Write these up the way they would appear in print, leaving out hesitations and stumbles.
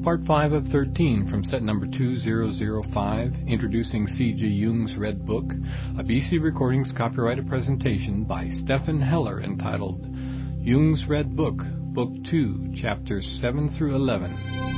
part 5 of 13 from set number 2005, introducing C.G. Jung's Red Book, a BC Recordings copyrighted presentation by Stephen Heller entitled Jung's Red Book, Book 2, Chapters 7 through 11.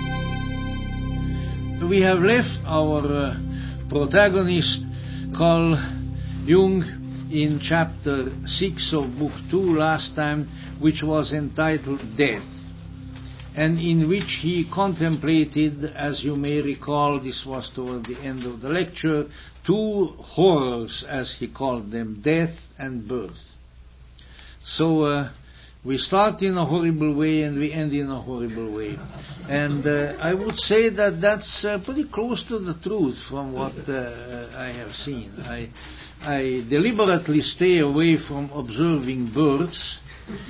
We have left our protagonist, Carl Jung, in chapter 6 of Book 2 last time, which was entitled Death, and in which he contemplated, as you may recall, this was toward the end of the lecture, two horrors, as he called them, death and birth. So we start in a horrible way and we end in a horrible way. And I would say that that's pretty close to the truth from what I have seen. I deliberately stay away from observing births,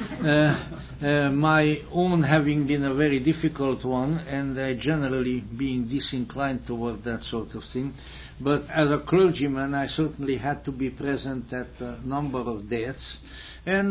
my own having been a very difficult one, and generally being disinclined toward that sort of thing. But as a clergyman, I certainly had to be present at a number of deaths, and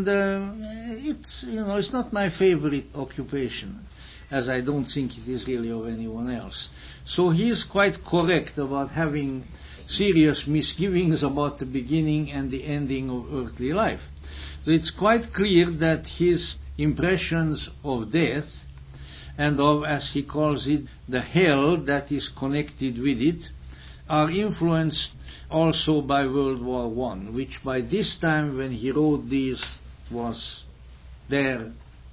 it's not my favorite occupation, as I don't think it is really of anyone else. So he is quite correct about having serious misgivings about the beginning and the ending of earthly life. So it's quite clear that his impressions of death and of, as he calls it, the hell that is connected with it are influenced also by World War I, which by this time when he wrote these was there,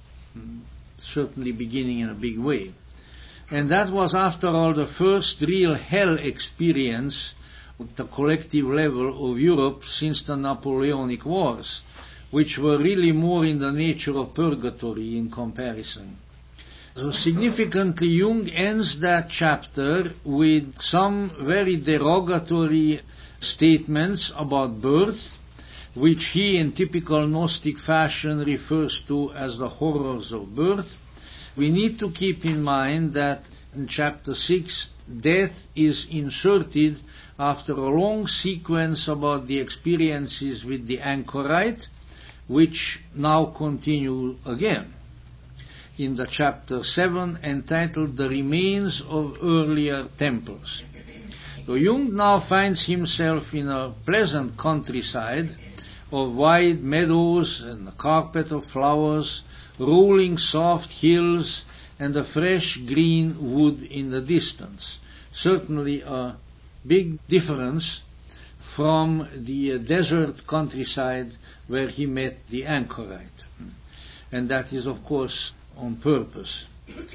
certainly beginning in a big way. And that was, after all, the first real hell experience at the collective level of Europe since the Napoleonic Wars, which were really more in the nature of purgatory in comparison. So significantly, Jung ends that chapter with some very derogatory statements about birth, which he, in typical Gnostic fashion, refers to as the horrors of birth. We need to keep in mind that in chapter 6, death is inserted after a long sequence about the experiences with the anchorite, which now continue again in the chapter 7 entitled The Remains of Earlier Temples. So Jung now finds himself in a pleasant countryside of wide meadows and a carpet of flowers, rolling soft hills and a fresh green wood in the distance. Certainly a big difference from the desert countryside where he met the anchorite. And that is, of course, on purpose.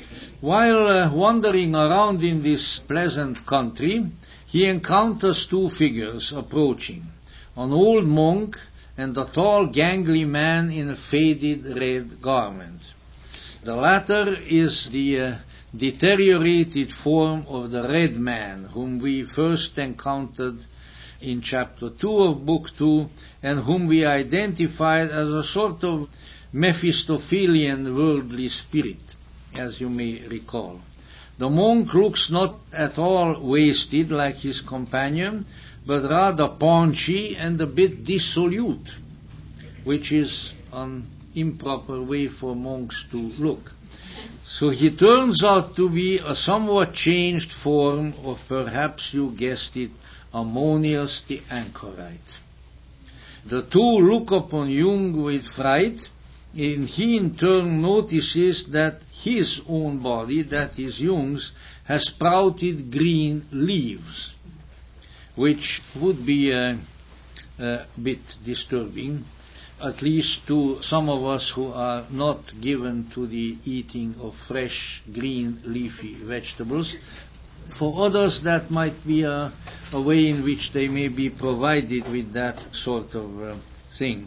While wandering around in this pleasant country, he encounters two figures approaching, an old monk and a tall, gangly man in a faded red garment. The latter is the deteriorated form of the Red Man, whom we first encountered in chapter 2 of book 2, and whom we identified as a sort of Mephistophelian worldly spirit, as you may recall. The monk looks not at all wasted like his companion, but rather paunchy and a bit dissolute, which is an improper way for monks to look. So he turns out to be a somewhat changed form of, perhaps you guessed it, Ammonius the anchorite. The two look upon Jung with fright, and he in turn notices that his own body, that is Jung's, has sprouted green leaves, which would be a bit disturbing, at least to some of us who are not given to the eating of fresh, green, leafy vegetables. For others, that might be a way in which they may be provided with that sort of thing.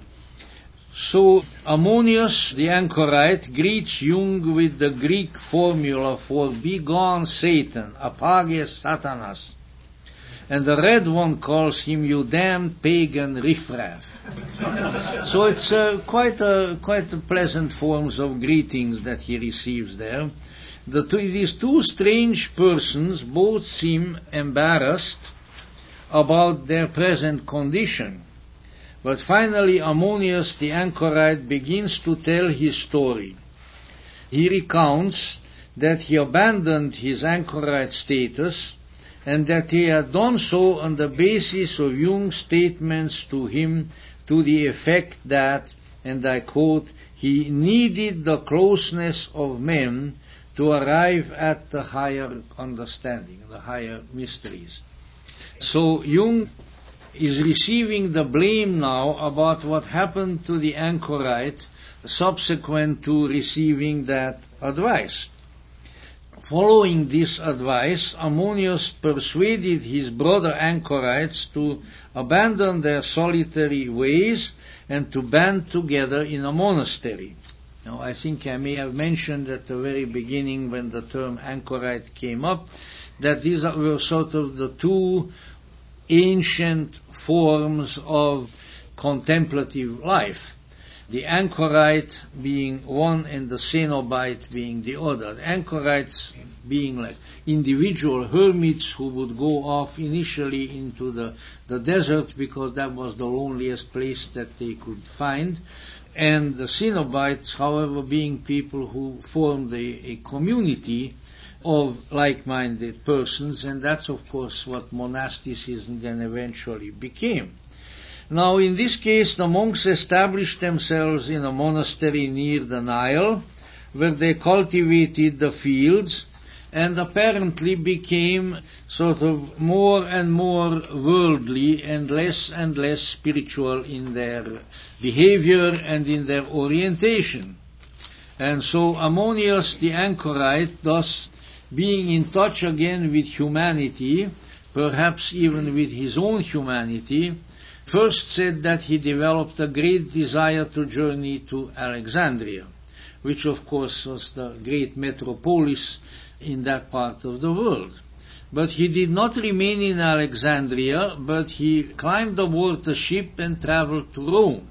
So Ammonius, the anchorite, greets Jung with the Greek formula for "Begone Satan," apages Satanas. And the red one calls him, "You damned pagan riffraff." So it's quite a pleasant forms of greetings that he receives there. These two strange persons both seem embarrassed about their present condition. But finally Ammonius the anchorite begins to tell his story. He recounts that he abandoned his anchorite status, and that he had done so on the basis of Jung's statements to him to the effect that, and I quote, he needed the closeness of men to arrive at the higher understanding, the higher mysteries. So Jung is receiving the blame now about what happened to the anchorite subsequent to receiving that advice. Following this advice, Ammonius persuaded his brother anchorites to abandon their solitary ways and to band together in a monastery. Now, I think I may have mentioned at the very beginning when the term anchorite came up that these were sort of the two ancient forms of contemplative life. The anchorite being one and the cenobite being the other. The anchorites being like individual hermits who would go off initially into the desert because that was the loneliest place that they could find. And the cenobites, however, being people who formed a community of like-minded persons, and that's of course what monasticism then eventually became. Now, in this case, the monks established themselves in a monastery near the Nile, where they cultivated the fields, and apparently became sort of more and more worldly and less spiritual in their behavior and in their orientation. And so Ammonius the anchorite, thus being in touch again with humanity, perhaps even with his own humanity, first said that he developed a great desire to journey to Alexandria, which of course was the great metropolis in that part of the world. But he did not remain in Alexandria, but he climbed aboard the ship and traveled to Rome.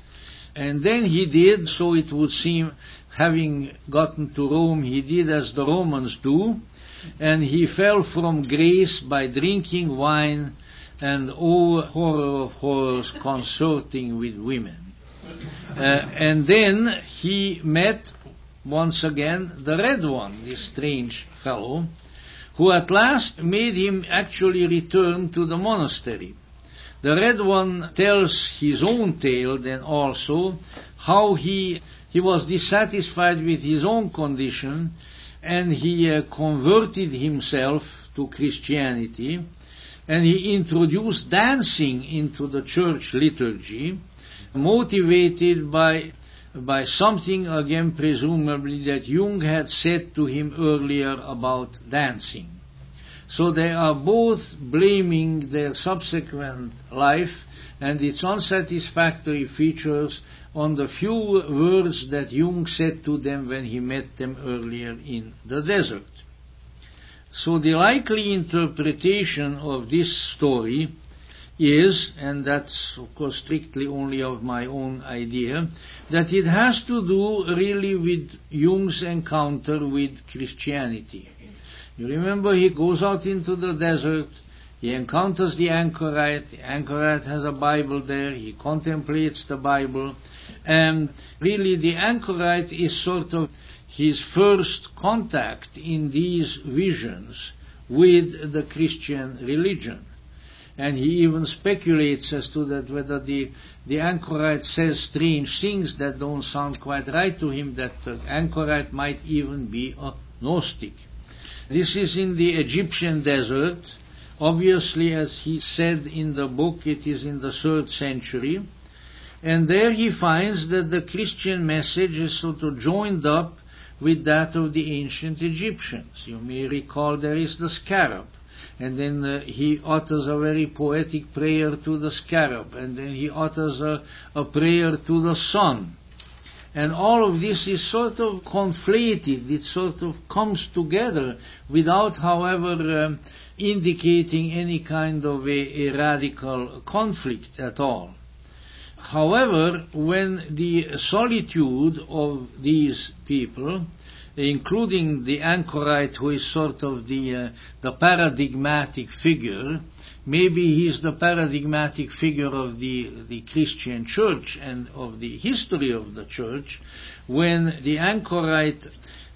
And then he did, so it would seem, having gotten to Rome, he did as the Romans do, and he fell from grace by drinking wine and, oh, horror of horrors, consorting with women. And then he met, once again, the Red One, this strange fellow, who at last made him actually return to the monastery. The Red One tells his own tale then also, how he was dissatisfied with his own condition, and he converted himself to Christianity, and he introduced dancing into the church liturgy, motivated by something, again presumably, that Jung had said to him earlier about dancing. So they are both blaming their subsequent life and its unsatisfactory features on the few words that Jung said to them when he met them earlier in the desert. So the likely interpretation of this story is, and that's of course strictly only of my own idea, that it has to do really with Jung's encounter with Christianity. You remember, he goes out into the desert, he encounters the anchorite has a Bible there, he contemplates the Bible, and really the anchorite is sort of his first contact in these visions with the Christian religion. And he even speculates as to that whether the anchorite says strange things that don't sound quite right to him, that the anchorite might even be a Gnostic. This is in the Egyptian desert. Obviously, as he said in the book, it is in the 3rd century. And there he finds that the Christian message is sort of joined up with that of the ancient Egyptians. You may recall there is the scarab. And then he utters a very poetic prayer to the scarab. And then he utters a prayer to the sun. And all of this is sort of conflated. It sort of comes together without, however, indicating any kind of a radical conflict at all. However, when the solitude of these people, including the anchorite, who is sort of the paradigmatic figure, maybe he is the paradigmatic figure of the Christian church and of the history of the church, when the anchorite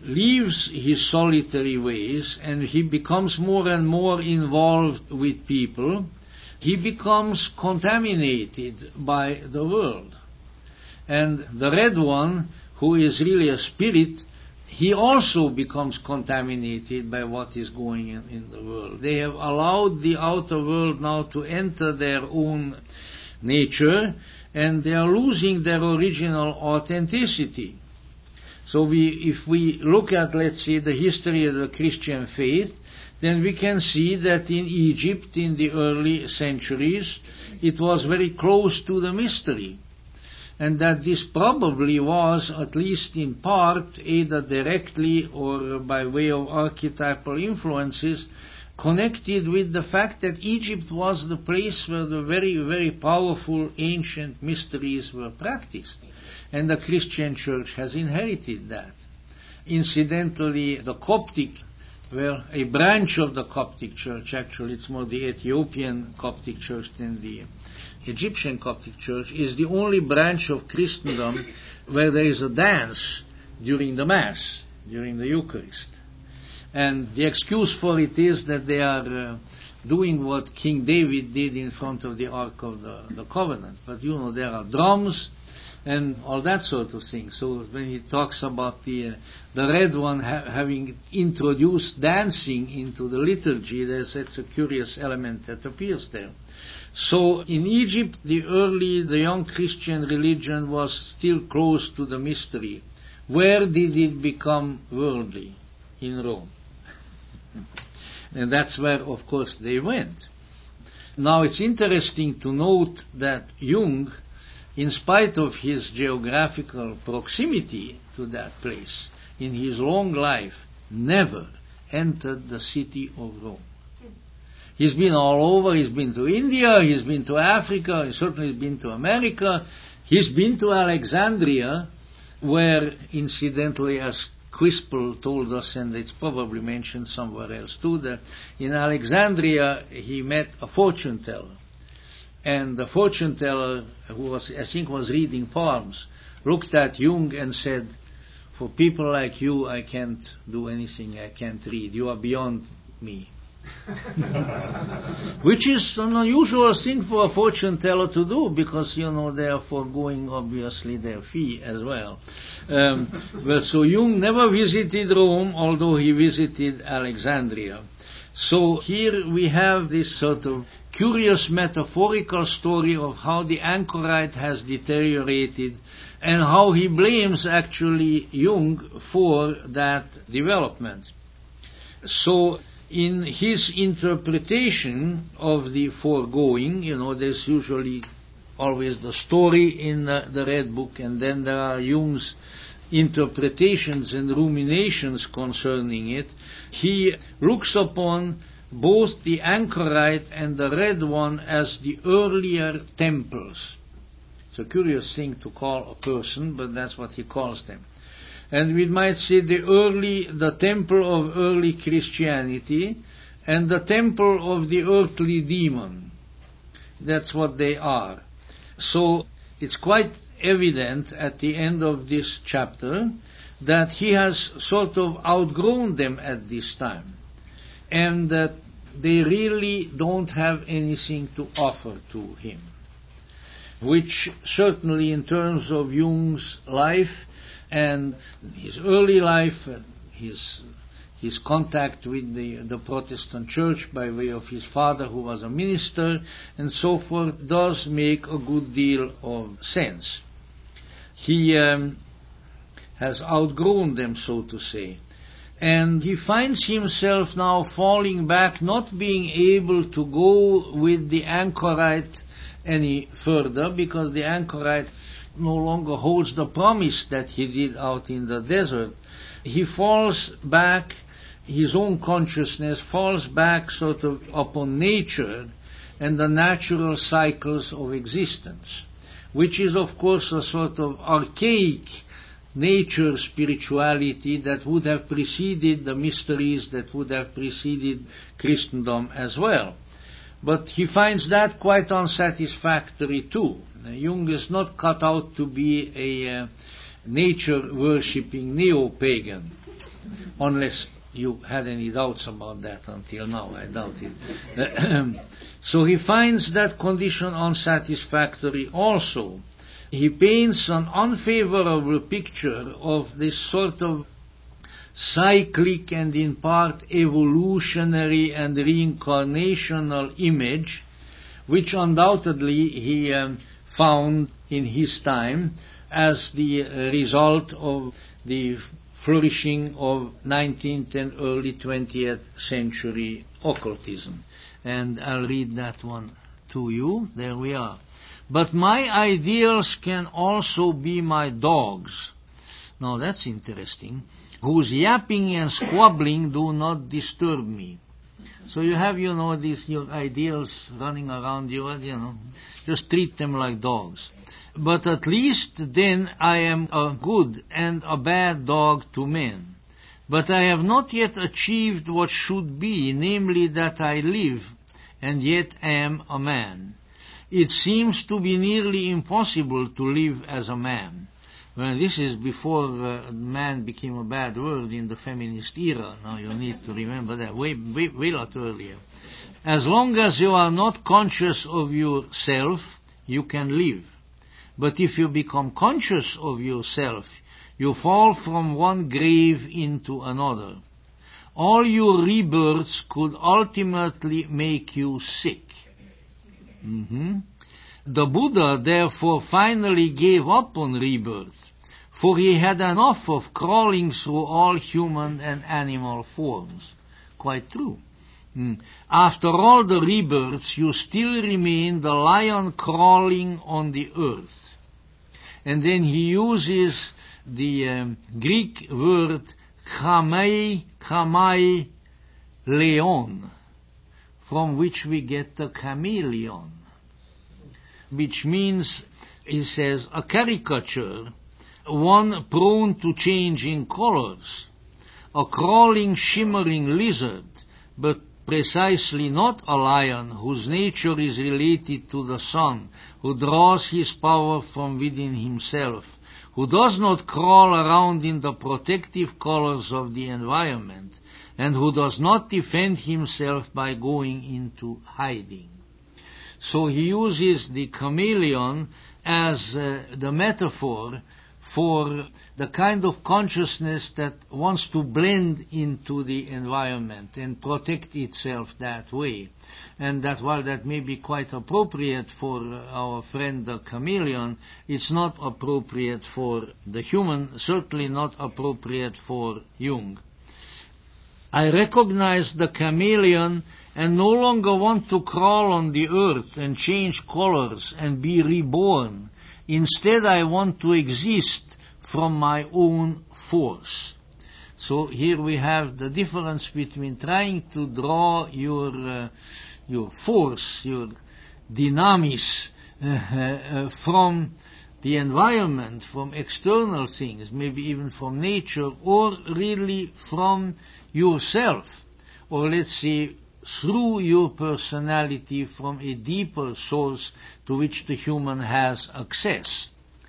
leaves his solitary ways and he becomes more and more involved with people, he becomes contaminated by the world. And the Red One, who is really a spirit, he also becomes contaminated by what is going on in the world. They have allowed the outer world now to enter their own nature, and they are losing their original authenticity. So if we look at, let's say, the history of the Christian faith, then we can see that in Egypt in the early centuries it was very close to the mystery, and that this probably was, at least in part, either directly or by way of archetypal influences, connected with the fact that Egypt was the place where the very, very powerful ancient mysteries were practiced, and the Christian church has inherited that. Incidentally, the Coptic, well, a branch of the Coptic church, actually it's more the Ethiopian Coptic church than the Egyptian Coptic church, is the only branch of Christendom where there is a dance during the Mass, during the Eucharist. And the excuse for it is that they are doing what King David did in front of the Ark of the Covenant. But there are drums and all that sort of thing. So when he talks about the Red One having introduced dancing into the liturgy, there's such a curious element that appears there. So in Egypt, the young Christian religion was still close to the mystery. Where did it become worldly? In Rome. And that's where, of course, they went. Now it's interesting to note that Jung, in spite of his geographical proximity to that place, in his long life, never entered the city of Rome. He's been all over. He's been to India, he's been to Africa, he's certainly been to America, he's been to Alexandria, where, incidentally, as Quispel told us, and it's probably mentioned somewhere else too, that in Alexandria he met a fortune teller. And the fortune teller, who was reading palms, looked at Jung and said, "For people like you, I can't do anything, I can't read. You are beyond me." Which is an unusual thing for a fortune teller to do, because, they are foregoing, obviously, their fee as well. So Jung never visited Rome, although he visited Alexandria. So here we have this sort of curious metaphorical story of how the anchorite has deteriorated and how he blames actually Jung for that development. So in his interpretation of the foregoing, there's usually always the story in the Red Book, and then there are Jung's interpretations and ruminations concerning it. He looks upon both the anchorite and the Red One as the earlier temples. It's a curious thing to call a person, but that's what he calls them. And we might say the temple of early Christianity and the temple of the earthly demon. That's what they are. So it's quite evident at the end of this chapter that he has sort of outgrown them at this time, and that they really don't have anything to offer to him, which certainly in terms of Jung's life and his early life, his contact with the Protestant church by way of his father, who was a minister, and so forth, does make a good deal of sense. He has outgrown them, so to say. And he finds himself now falling back, not being able to go with the anchorite any further, because the anchorite no longer holds the promise that he did out in the desert. He falls back, his own consciousness falls back sort of upon nature and the natural cycles of existence, which is of course a sort of archaic nature spirituality that would have preceded the mysteries, that would have preceded Christendom as well. But he finds that quite unsatisfactory too. Jung is not cut out to be a nature-worshipping neo-pagan. unless you had any doubts about that until now. I doubt it. So he finds that condition unsatisfactory also. He paints an unfavorable picture of this sort of cyclic and in part evolutionary and reincarnational image, which undoubtedly he found in his time as the result of the flourishing of 19th and early 20th century occultism. And I'll read that one to you. There we are. But my ideals can also be my dogs. Now that's interesting. Whose yapping and squabbling do not disturb me. So you have, these your ideals running around you, just treat them like dogs. But at least then I am a good and a bad dog to men. But I have not yet achieved what should be, namely that I live, and yet am a man. It seems to be nearly impossible to live as a man. Well, this is before man became a bad word in the feminist era. Now you need to remember that, way lot earlier. As long as you are not conscious of yourself, you can live. But if you become conscious of yourself, you fall from one grave into another. All your rebirths could ultimately make you sick. The Buddha therefore finally gave up on rebirth, for he had enough of crawling through all human and animal forms. Quite true. After all the rebirths, you still remain the lion crawling on the earth. And then he uses the Greek word chamai leon, from which we get the chameleon, which means, he says, a caricature, one prone to change in colors, a crawling, shimmering lizard, but precisely not a lion whose nature is related to the sun, who draws his power from within himself, who does not crawl around in the protective colors of the environment, and who does not defend himself by going into hiding. So he uses the chameleon as the metaphor for the kind of consciousness that wants to blend into the environment and protect itself that way. And that while that may be quite appropriate for our friend the chameleon, it's not appropriate for the human, certainly not appropriate for Jung. I recognize the chameleon and no longer want to crawl on the earth and change colors and be reborn. Instead, I want to exist from my own force. So here we have the difference between trying to draw your force, your dynamis, from the environment, from external things, maybe even from nature, or really from yourself, or let's say through your personality from a deeper source to which the human has access.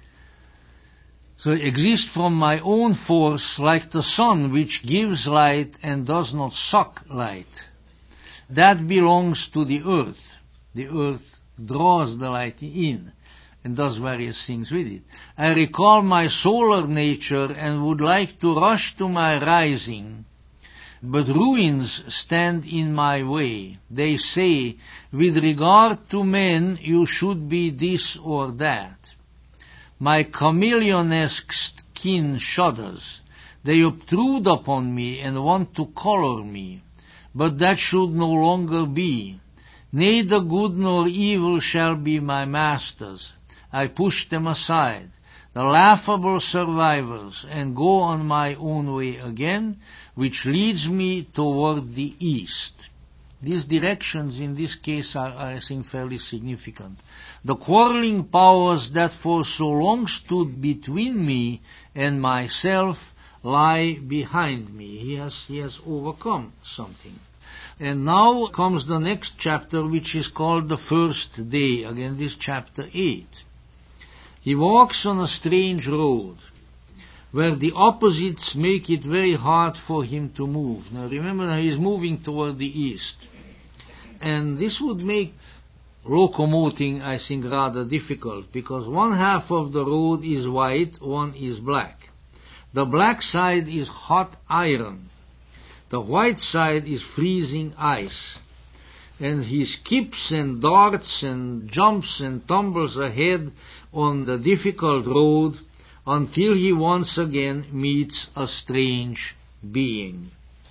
So exist from my own force like the sun, which gives light and does not suck light. That belongs to the earth. The earth draws the light in and does various things with it. I recall my solar nature and would like to rush to my rising, but ruins stand in my way. They say, with regard to men, you should be this or that. My chameleonesque skin shudders. They obtrude upon me and want to color me. But that should no longer be. Neither good nor evil shall be my masters. I push them aside, the laughable survivors, and go on my own way again, which leads me toward the east. These directions in this case are, I think, fairly significant. The quarreling powers that for so long stood between me and myself lie behind me. He has overcome something. And now comes the next chapter, which is called the first day. Again, this chapter 8. He walks on a strange road. where the opposites make it very hard for him to move. Now remember, he is moving toward the east. And this would make locomoting, I think, rather difficult, because one half of the road is white, one is black. The black side is hot iron. The white side is freezing ice. And he skips and darts and jumps and tumbles ahead on the difficult road until he once again meets a strange being.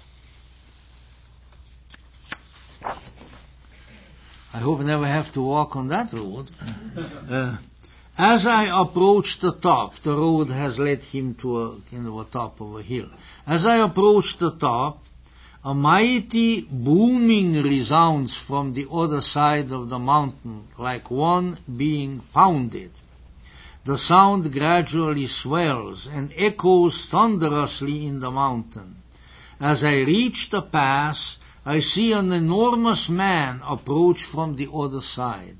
I hope I never have to walk on that road. As I approached the top, the road has led him to a top of a hill. As I approached the top, a mighty booming resounds from the other side of the mountain, like one being pounded. The sound gradually swells and echoes thunderously in the mountain. As I reach the pass, I see an enormous man approach from the other side.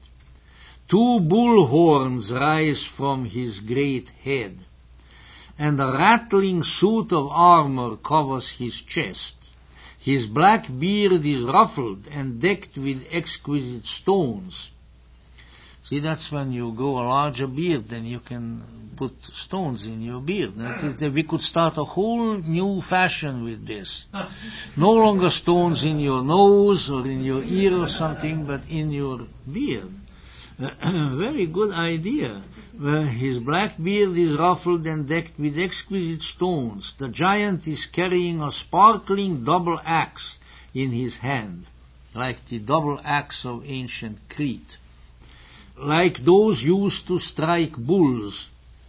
2 bull horns rise from his great head, and a rattling suit of armor covers his chest. His black beard is ruffled and decked with exquisite stones. See, that's when you grow a larger beard, then you can put stones in your beard. We could start a whole new fashion with this. No longer stones in your nose or in your ear or something, but in your beard. Very good idea. His black beard is ruffled and decked with exquisite stones. The giant is carrying a sparkling double axe in his hand, like the double axe of ancient Crete, like those used to strike bulls.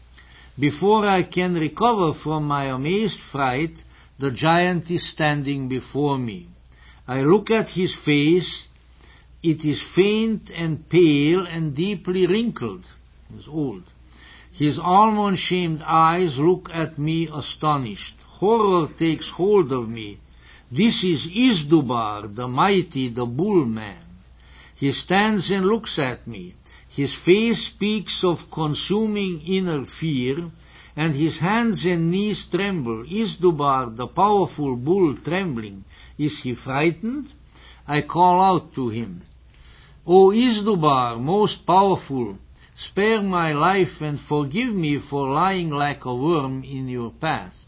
Before I can recover from my amazed fright, the giant is standing before me. I look at his face. It is faint and pale and deeply wrinkled. He's old. His almond-shamed eyes look at me astonished. Horror takes hold of me. This is Izdubar, the mighty, the bull man. He stands and looks at me. His face speaks of consuming inner fear, and his hands and knees tremble. Izdubar, the powerful bull, trembling. Is he frightened? I call out to him, O Izdubar, most powerful, spare my life and forgive me for lying like a worm in your path.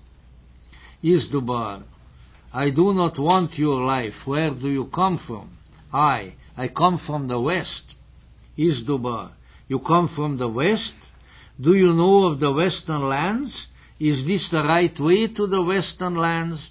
Izdubar, I do not want your life. Where do you come from? I come from the west. Izdubar, you come from the west? Do you know of the western lands? Is this the right way to the western lands?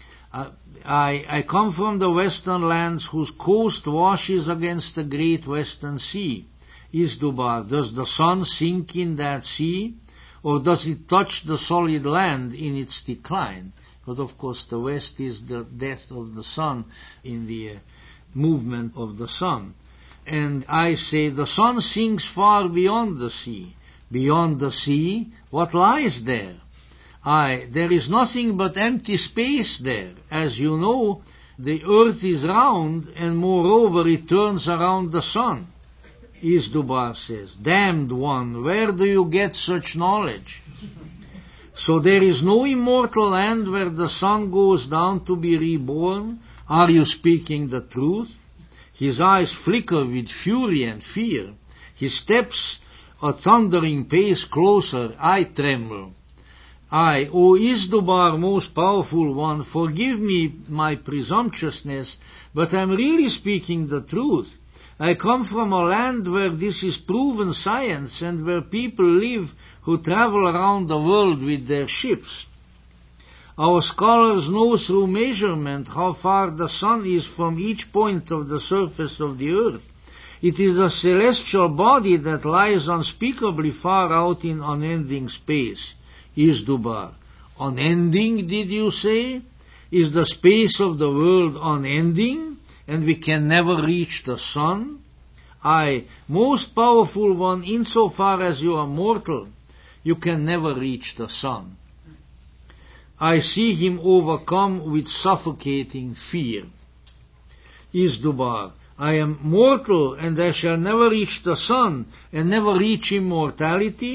I come from the western lands whose coast washes against the great western sea. Izdubar, does the sun sink in that sea, or does it touch the solid land in its decline? But of course the west is the death of the sun in the movement of the sun. And I say, the sun sinks far beyond the sea. Beyond the sea, what lies there? There is nothing but empty space there. As you know, the earth is round, and moreover it turns around the sun. Izdubar says, damned one, where do you get such knowledge? So there is no immortal land where the sun goes down to be reborn? Are you speaking the truth? His eyes flicker with fury and fear. His steps a thundering pace closer. I tremble. O Izdubar, most powerful one, forgive me my presumptuousness, but I am really speaking the truth. I come from a land where this is proven science and where people live who travel around the world with their ships. Our scholars know through measurement how far the sun is from each point of the surface of the earth. It is a celestial body that lies unspeakably far out in unending space. Izdubar, unending, did you say? Is the space of the world unending, and we can never reach the sun? Most powerful one, insofar as you are mortal, you can never reach the sun. I see him overcome with suffocating fear. Izdubar, I am mortal, and I shall never reach the sun, and never reach immortality.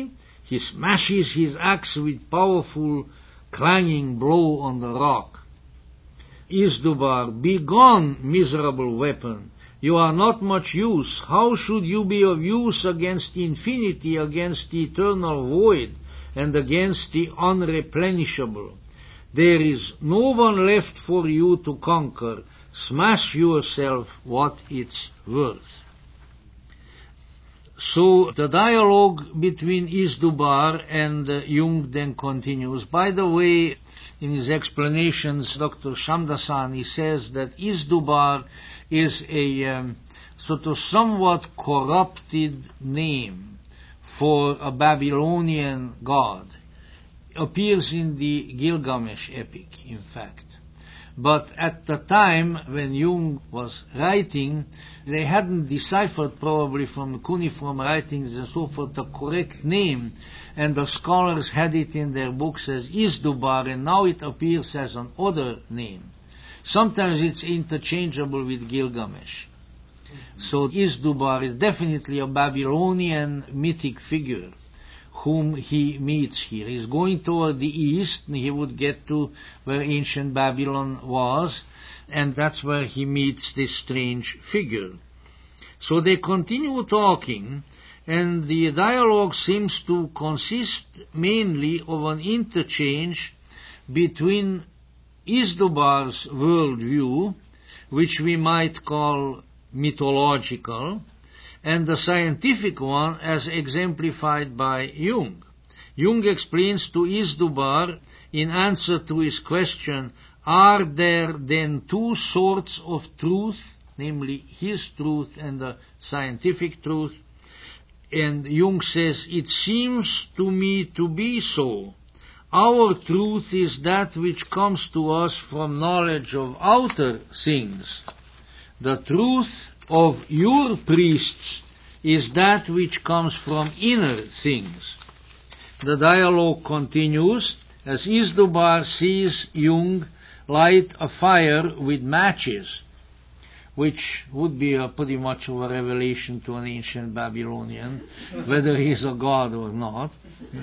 He smashes his axe with powerful clanging blow on the rock. Izdubar, begone, miserable weapon. You are not much use. How should you be of use against infinity, against the eternal void, and against the unreplenishable? There is no one left for you to conquer. Smash yourself what it's worth. So the dialogue between Izdubar and Jung then continues. By the way, in his explanations, Dr. Shamdasani says that Izdubar is a sort of somewhat corrupted name for a Babylonian god. Appears in the Gilgamesh epic, in fact. But at the time when Jung was writing, they hadn't deciphered probably from cuneiform writings and so forth the correct name, and the scholars had it in their books as Izdubar, and now it appears as an other name. Sometimes it's interchangeable with Gilgamesh. So Izdubar is definitely a Babylonian mythic figure whom he meets here. He's going toward the east, and he would get to where ancient Babylon was, and that's where he meets this strange figure. So they continue talking, and the dialogue seems to consist mainly of an interchange between Izdubar's worldview, which we might call mythological, and the scientific one as exemplified by Jung. Jung explains to Izdubar, in answer to his question, are there then two sorts of truth, namely his truth and the scientific truth? And Jung says, it seems to me to be so. Our truth is that which comes to us from knowledge of outer things. The truth of your priests is that which comes from inner things. The dialogue continues as Izdubar sees Jung light a fire with matches, which would be pretty much of a revelation to an ancient Babylonian, whether he's a god or not.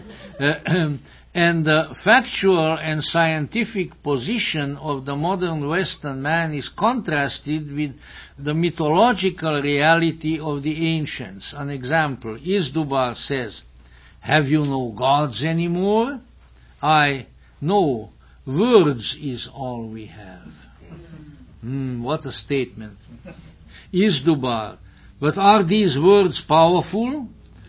And the factual and scientific position of the modern Western man is contrasted with the mythological reality of the ancients. An example, Izdubar says, have you no gods anymore? No, words is all we have. What a statement. Izdubar, but are these words powerful?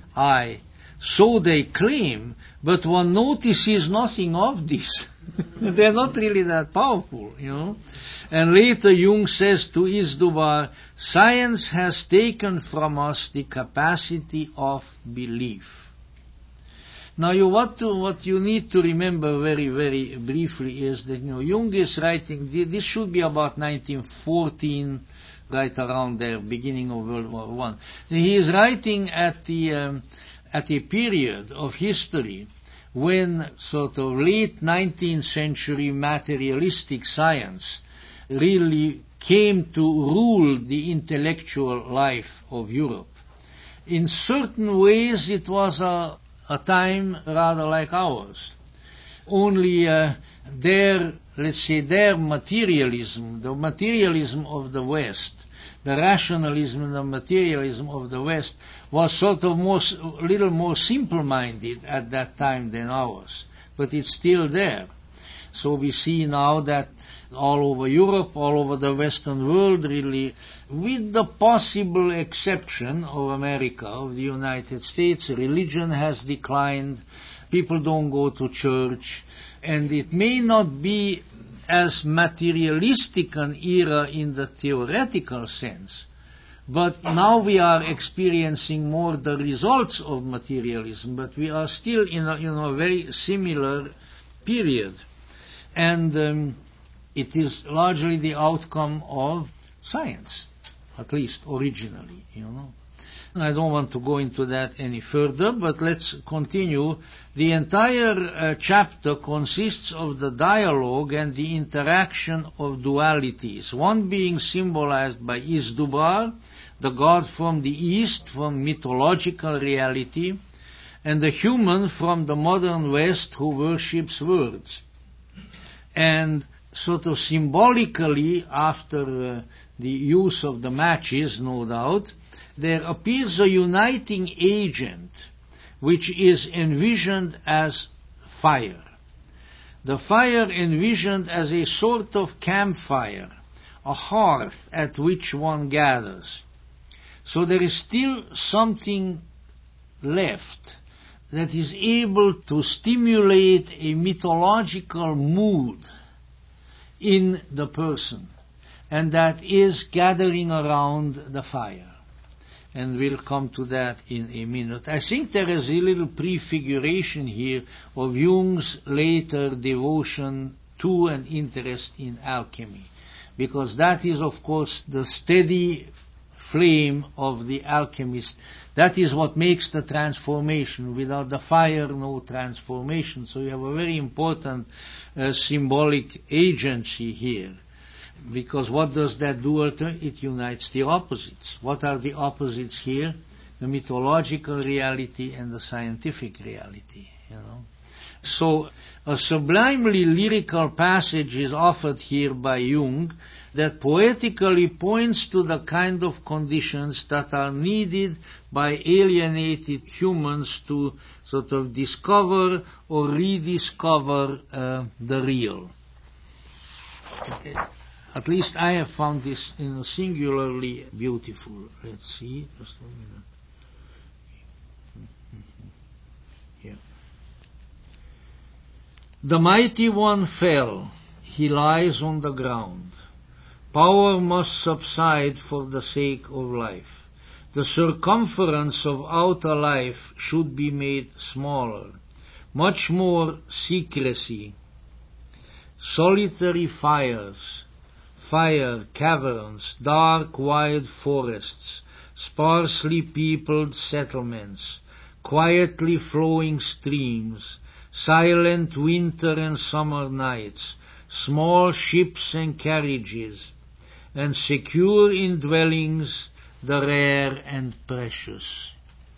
So they claim, but one notices nothing of this. They're not really that powerful, And later Jung says to Izdubar, science has taken from us the capacity of belief. Now what you need to remember very, very briefly is that Jung is writing, this should be about 1914, right around there, beginning of World War I. He is writing at a period of history when sort of late 19th century materialistic science really came to rule the intellectual life of Europe. In certain ways it was a time rather like ours. Only their materialism, the materialism of the West, the rationalism and the materialism of the West was sort of little more simple-minded at that time than ours. But it's still there. So we see now that all over Europe, all over the Western world, really, with the possible exception of America, of the United States, religion has declined, people don't go to church, and it may not be as materialistic an era in the theoretical sense, but now we are experiencing more the results of materialism, but we are still in a very similar period. And it is largely the outcome of science, at least originally, I don't want to go into that any further, but let's continue. The entire chapter consists of the dialogue and the interaction of dualities, one being symbolized by Izdubar, the god from the east, from mythological reality, and the human from the modern West who worships words. And sort of symbolically, after the use of the matches, no doubt, there appears a uniting agent which is envisioned as fire. The fire envisioned as a sort of campfire, a hearth at which one gathers. So there is still something left that is able to stimulate a mythological mood in the person, and that is gathering around the fire. And we'll come to that in a minute. I think there is a little prefiguration here of Jung's later devotion to and interest in alchemy, because that is, of course, the steady flame of the alchemist. That is what makes the transformation. Without the fire, no transformation. So you have a very important symbolic agency here. Because what does that do? It unites the opposites. What are the opposites here? The mythological reality and the scientific reality, So a sublimely lyrical passage is offered here by Jung that poetically points to the kind of conditions that are needed by alienated humans to sort of discover or rediscover the real. At least I have found this singularly beautiful. Let's see, just a minute. Here. The mighty one fell, he lies on the ground. Power must subside for the sake of life. The circumference of outer life should be made smaller. Much more secrecy. Solitary fires. Fire, caverns, dark wide forests, sparsely peopled settlements, quietly flowing streams, silent winter and summer nights, small ships and carriages, and secure indwellings, the rare and precious.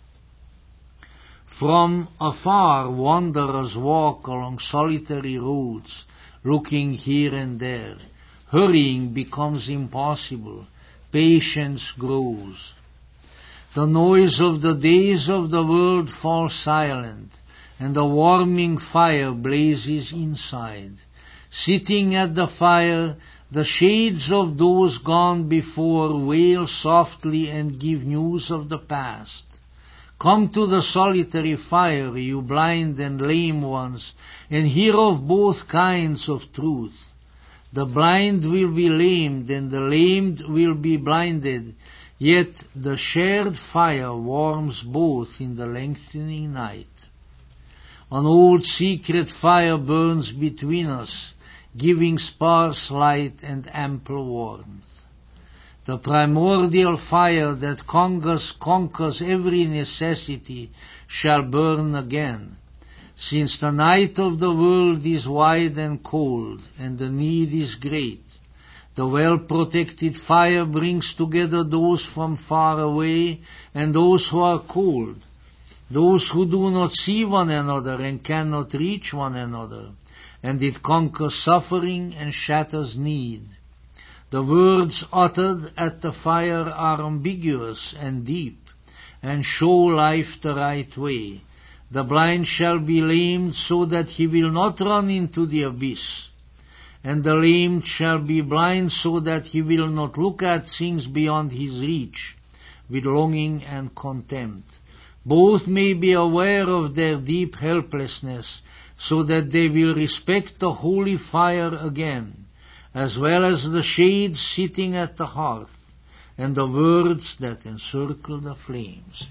From afar wanderers walk along solitary roads, looking here and there. Hurrying becomes impossible. Patience grows. The noise of the days of the world falls silent, and a warming fire blazes inside. Sitting at the fire, the shades of those gone before wail softly and give news of the past. Come to the solitary fire, you blind and lame ones, and hear of both kinds of truth. The blind will be lamed, and the lamed will be blinded, yet the shared fire warms both in the lengthening night. An old secret fire burns between us, giving sparse light and ample warmth. The primordial fire that conquers every necessity shall burn again, since the night of the world is wide and cold, and the need is great. The well-protected fire brings together those from far away and those who are cold, those who do not see one another and cannot reach one another, and it conquers suffering and shatters need. The words uttered at the fire are ambiguous and deep, and show life the right way. The blind shall be lamed so that he will not run into the abyss, and the lamed shall be blind so that he will not look at things beyond his reach with longing and contempt. Both may be aware of their deep helplessness so that they will respect the holy fire again, as well as the shades sitting at the hearth and the words that encircle the flames.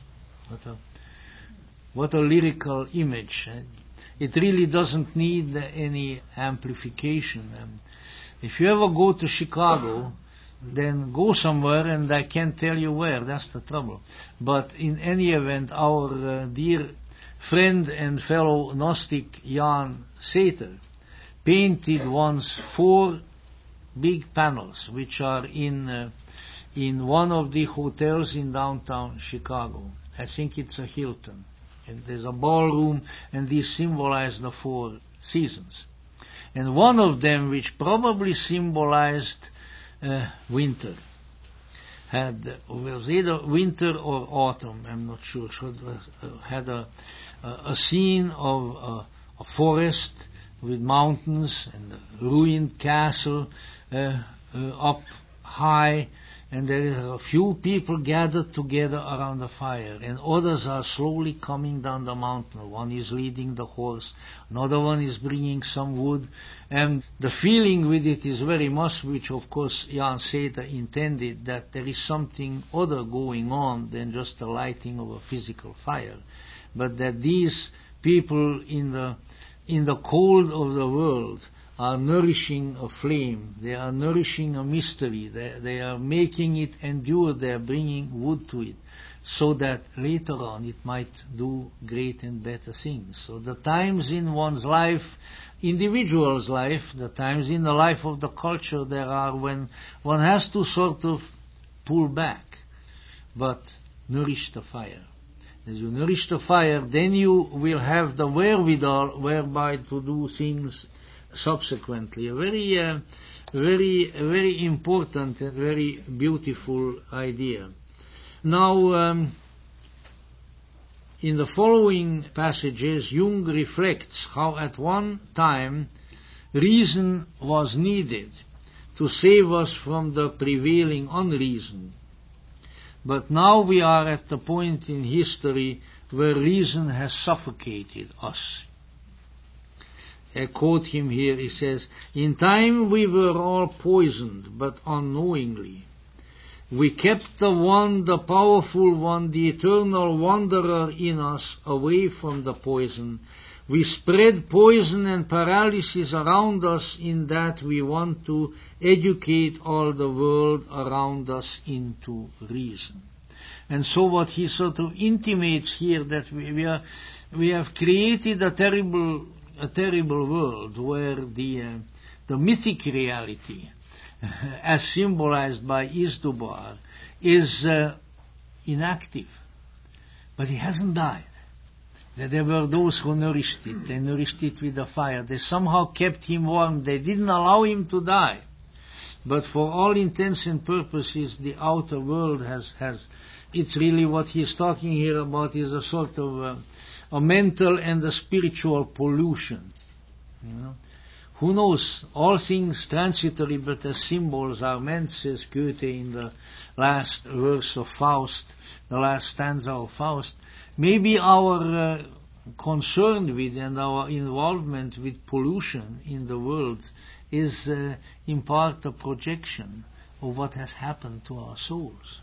What a lyrical image. It really doesn't need any amplification. If you ever go to Chicago, then go somewhere, and I can't tell you where. That's the trouble. But in any event, our dear friend and fellow Gnostic Jan Sater painted once 4 big panels, which are in one of the hotels in downtown Chicago. I think it's a Hilton. And there's a ballroom, and these symbolize the 4 seasons. And one of them, which probably symbolized winter, was either winter or autumn, I'm not sure, had a scene of a forest with mountains and a ruined castle up high, and there are a few people gathered together around the fire, and others are slowly coming down the mountain. One is leading the horse, another one is bringing some wood, and the feeling with it is very much, which of course Jan Seder intended, that there is something other going on than just the lighting of a physical fire, but that these people in the cold of the world are nourishing a flame, they are nourishing a mystery, they are making it endure, they are bringing wood to it, so that later on it might do great and better things. So the times in one's life, individual's life, the times in the life of the culture, there are when one has to sort of pull back, but nourish the fire. As you nourish the fire, then you will have the wherewithal whereby to do things subsequently. A very important and very beautiful idea. Now, in the following passages, Jung reflects how at one time reason was needed to save us from the prevailing unreason. But now we are at the point in history where reason has suffocated us. I quote him here, he says, "In time we were all poisoned, but unknowingly. We kept the one, the powerful one, the eternal wanderer in us, away from the poison. We spread poison and paralysis around us in that we want to educate all the world around us into reason." And so what he sort of intimates here, that we have created a terrible world where the mythic reality, as symbolized by Izdubar, is inactive. But he hasn't died. There were those who nourished it. They nourished it with the fire. They somehow kept him warm. They didn't allow him to die. But for all intents and purposes, the outer world has it's really what he's talking here about is a sort of a mental and a spiritual pollution. You know? Who knows? All things transitory, but as symbols are meant, says Goethe in the last verse of Faust, the last stanza of Faust. Maybe our concern with and our involvement with pollution in the world is in part a projection of what has happened to our souls.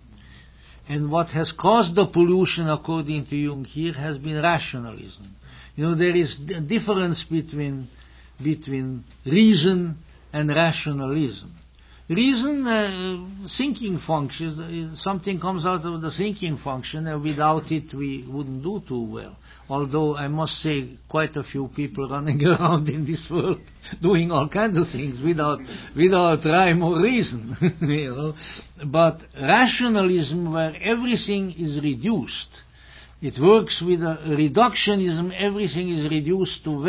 And what has caused the pollution, according to Jung here, has been rationalism. You know, there is a difference between reason and rationalism. Reason, thinking functions, something comes out of the thinking function, and without it we wouldn't do too well. Although I must say quite a few people running around in this world doing all kinds of things without rhyme or reason. You know? But rationalism, where everything is reduced, it works with a reductionism, everything is reduced to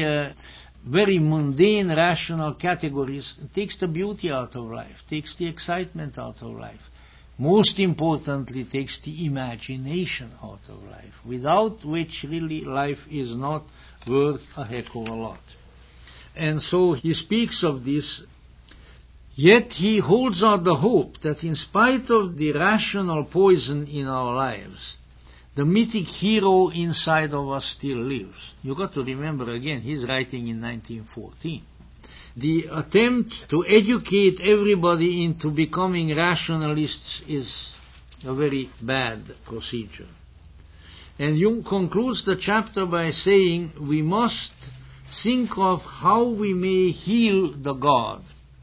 very mundane rational categories, takes the beauty out of life, takes the excitement out of life. Most importantly, takes the imagination out of life, without which really life is not worth a heck of a lot. And so he speaks of this, yet he holds out the hope that in spite of the rational poison in our lives, the mythic hero inside of us still lives. You got to remember again, he's writing in 1914. The attempt to educate everybody into becoming rationalists is a very bad procedure. And Jung concludes the chapter by saying we must think of how we may heal the God.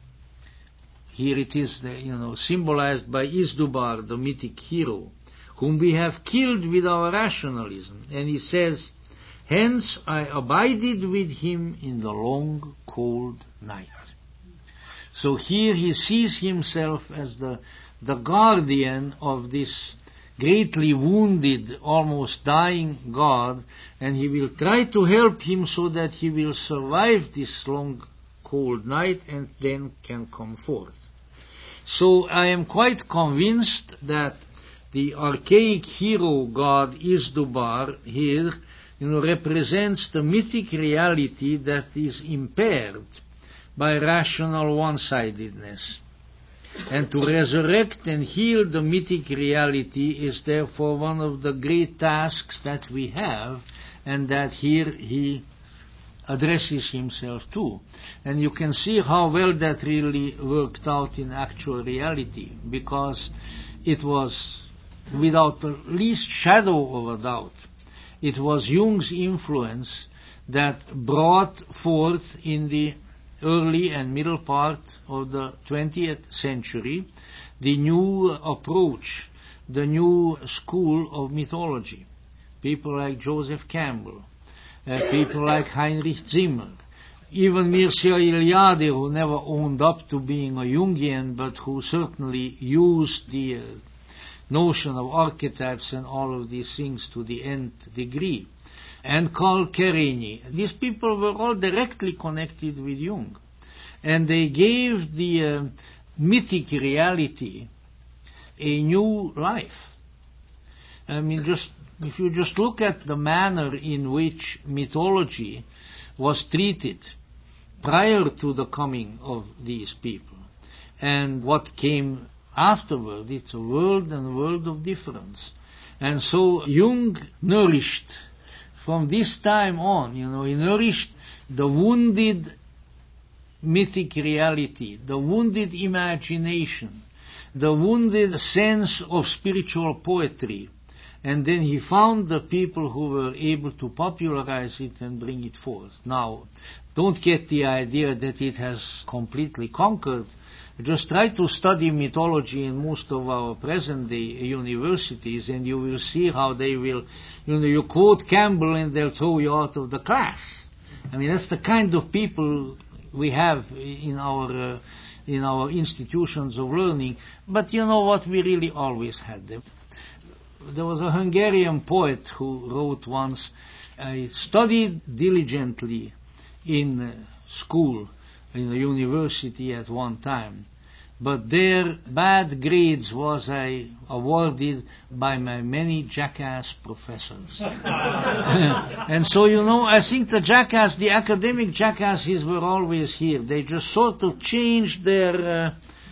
Here it is, symbolized by Izdubar, the mythic hero, whom we have killed with our rationalism. And he says, hence I abided with him in the long, cold night. So here he sees himself as the guardian of this greatly wounded, almost dying God, and he will try to help him so that he will survive this long cold night and then can come forth. So I am quite convinced that the archaic hero god Izdubar here, represents the mythic reality that is impaired by rational one-sidedness. And to resurrect and heal the mythic reality is therefore one of the great tasks that we have, and that here he addresses himself to. And you can see how well that really worked out in actual reality, because it was, without the least shadow of a doubt, it was Jung's influence that brought forth in the early and middle part of the 20th century the new approach, the new school of mythology. People like Joseph Campbell, people like Heinrich Zimmer, even Mircea Eliade, who never owned up to being a Jungian, but who certainly used the notion of archetypes and all of these things to the nth degree, and Carl Kerenyi. These people were all directly connected with Jung, and they gave the mythic reality a new life. I mean, if you just look at the manner in which mythology was treated prior to the coming of these people, and what came afterward, it's a world and a world of difference. And so Jung nourished, from this time on, he nourished the wounded mythic reality, the wounded imagination, the wounded sense of spiritual poetry, and then he found the people who were able to popularize it and bring it forth. Now, don't get the idea that it has completely conquered. Just try to study mythology in most of our present-day universities, and you will see how they will, you quote Campbell and they'll throw you out of the class. I mean, that's the kind of people we have in our institutions of learning. But you know what? We really always had them. There was a Hungarian poet who wrote once, I studied diligently in school, in a university at one time, but there bad grades was I awarded by my many jackass professors. And so, I think the academic jackasses were always here. They just sort of changed the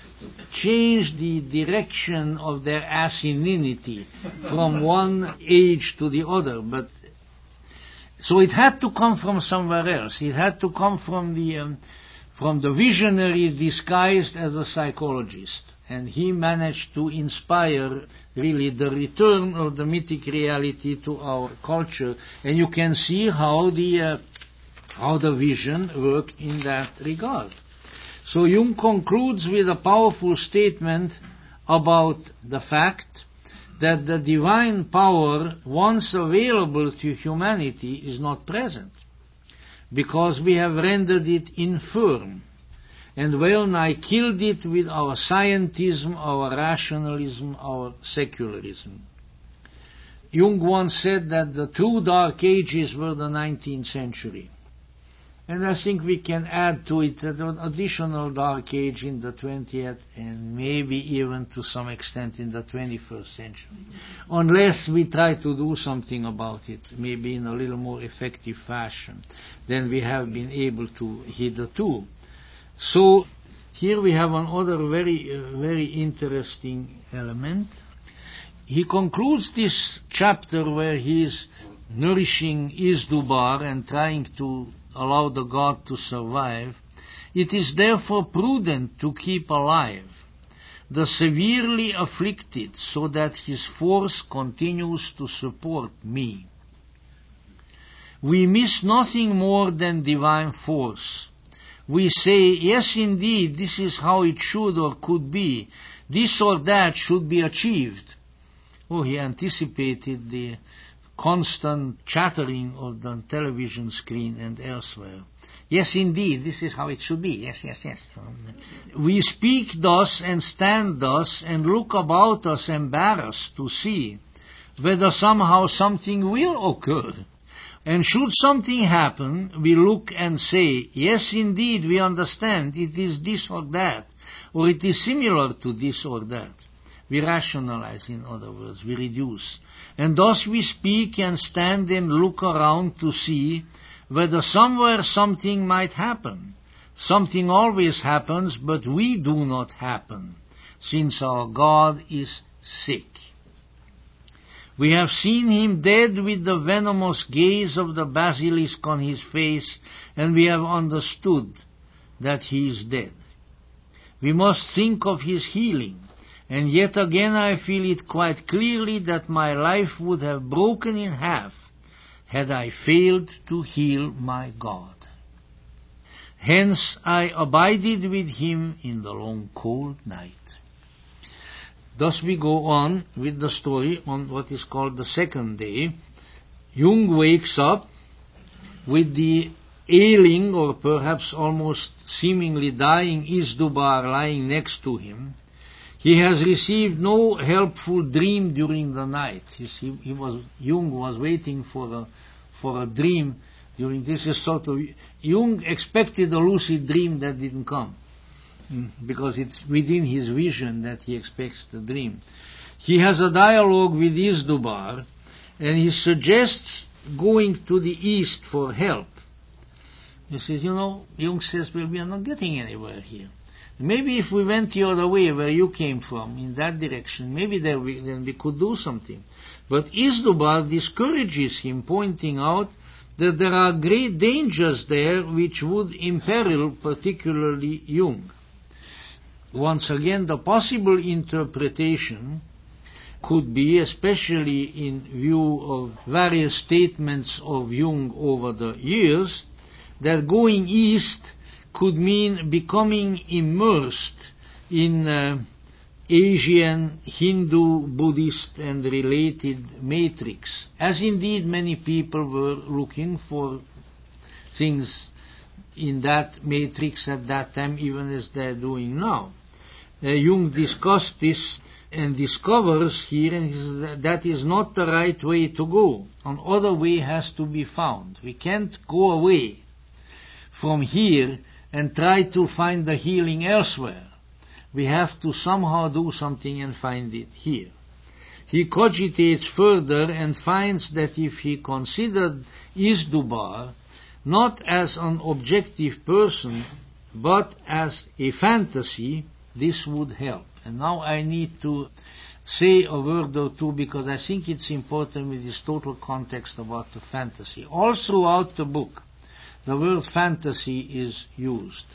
direction of their asininity from one age to the other. But so it had to come from somewhere else. It had to come from the visionary disguised as a psychologist. And he managed to inspire really the return of the mythic reality to our culture. And you can see how the vision worked in that regard. So Jung concludes with a powerful statement about the fact that the divine power, once available to humanity, is not present, because we have rendered it infirm, and well nigh killed it with our scientism, our rationalism, our secularism. Jung once said that the true dark ages were the 19th century. And I think we can add to it an additional dark age in the 20th and maybe even to some extent in the 21st century. Unless we try to do something about it, maybe in a little more effective fashion than we have been able to hitherto. So here we have another very interesting element. He concludes this chapter where he is nourishing Izdubar and trying to allow the god to survive. It is therefore prudent to keep alive the severely afflicted, so that his force continues to support me. We miss nothing more than divine force. We say, yes, indeed, this is how it should or could be. This or that should be achieved. Oh, he anticipated the constant chattering of the television screen and elsewhere. Yes, indeed, this is how it should be. Yes. We speak thus and stand thus and look about us embarrassed to see whether somehow something will occur. And should something happen, we look and say, yes, indeed, we understand it is this or that, or it is similar to this or that. We rationalize, in other words, we reduce. And thus we speak and stand and look around to see whether somewhere something might happen. Something always happens, but we do not happen, since our God is sick. We have seen him dead with the venomous gaze of the basilisk on his face, and we have understood that he is dead. We must think of his healing, and yet again I feel it quite clearly that my life would have broken in half had I failed to heal my God. Hence I abided with him in the long cold night. Thus we go on with the story on what is called the second day. Jung wakes up with the ailing or perhaps almost seemingly dying Isdubar lying next to him. He has received no helpful dream during the night. Jung was waiting for a dream during this. Is sort of Jung expected a lucid dream that didn't come, because it's within his vision that he expects the dream. He has a dialogue with Isdubar, and he suggests going to the east for help. He says, Jung says, well, we are not getting anywhere here. Maybe if we went the other way, where you came from, in that direction, maybe then we could do something. But Isdubar discourages him, pointing out that there are great dangers there which would imperil particularly Jung. Once again, the possible interpretation could be, especially in view of various statements of Jung over the years, that going east could mean becoming immersed in Asian, Hindu, Buddhist and related matrix, as indeed many people were looking for things in that matrix at that time, even as they're doing now. Jung discussed this and discovers here, and he says that is not the right way to go. An other way has to be found. We can't go away from here and try to find the healing elsewhere. We have to somehow do something and find it here. He cogitates further and finds that if he considered Isdubar not as an objective person, but as a fantasy, this would help. And now I need to say a word or two, because I think it's important with this total context about the fantasy. All throughout the book, the word fantasy is used,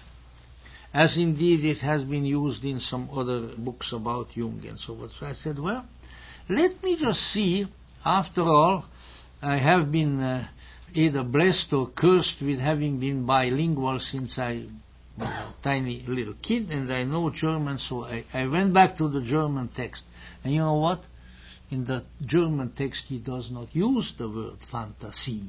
as indeed it has been used in some other books about Jung and so forth. So I said, well, let me just see. After all, I have been either blessed or cursed with having been bilingual since I was a tiny little kid, and I know German, so I went back to the German text. And you know what? In the German text he does not use the word fantasy.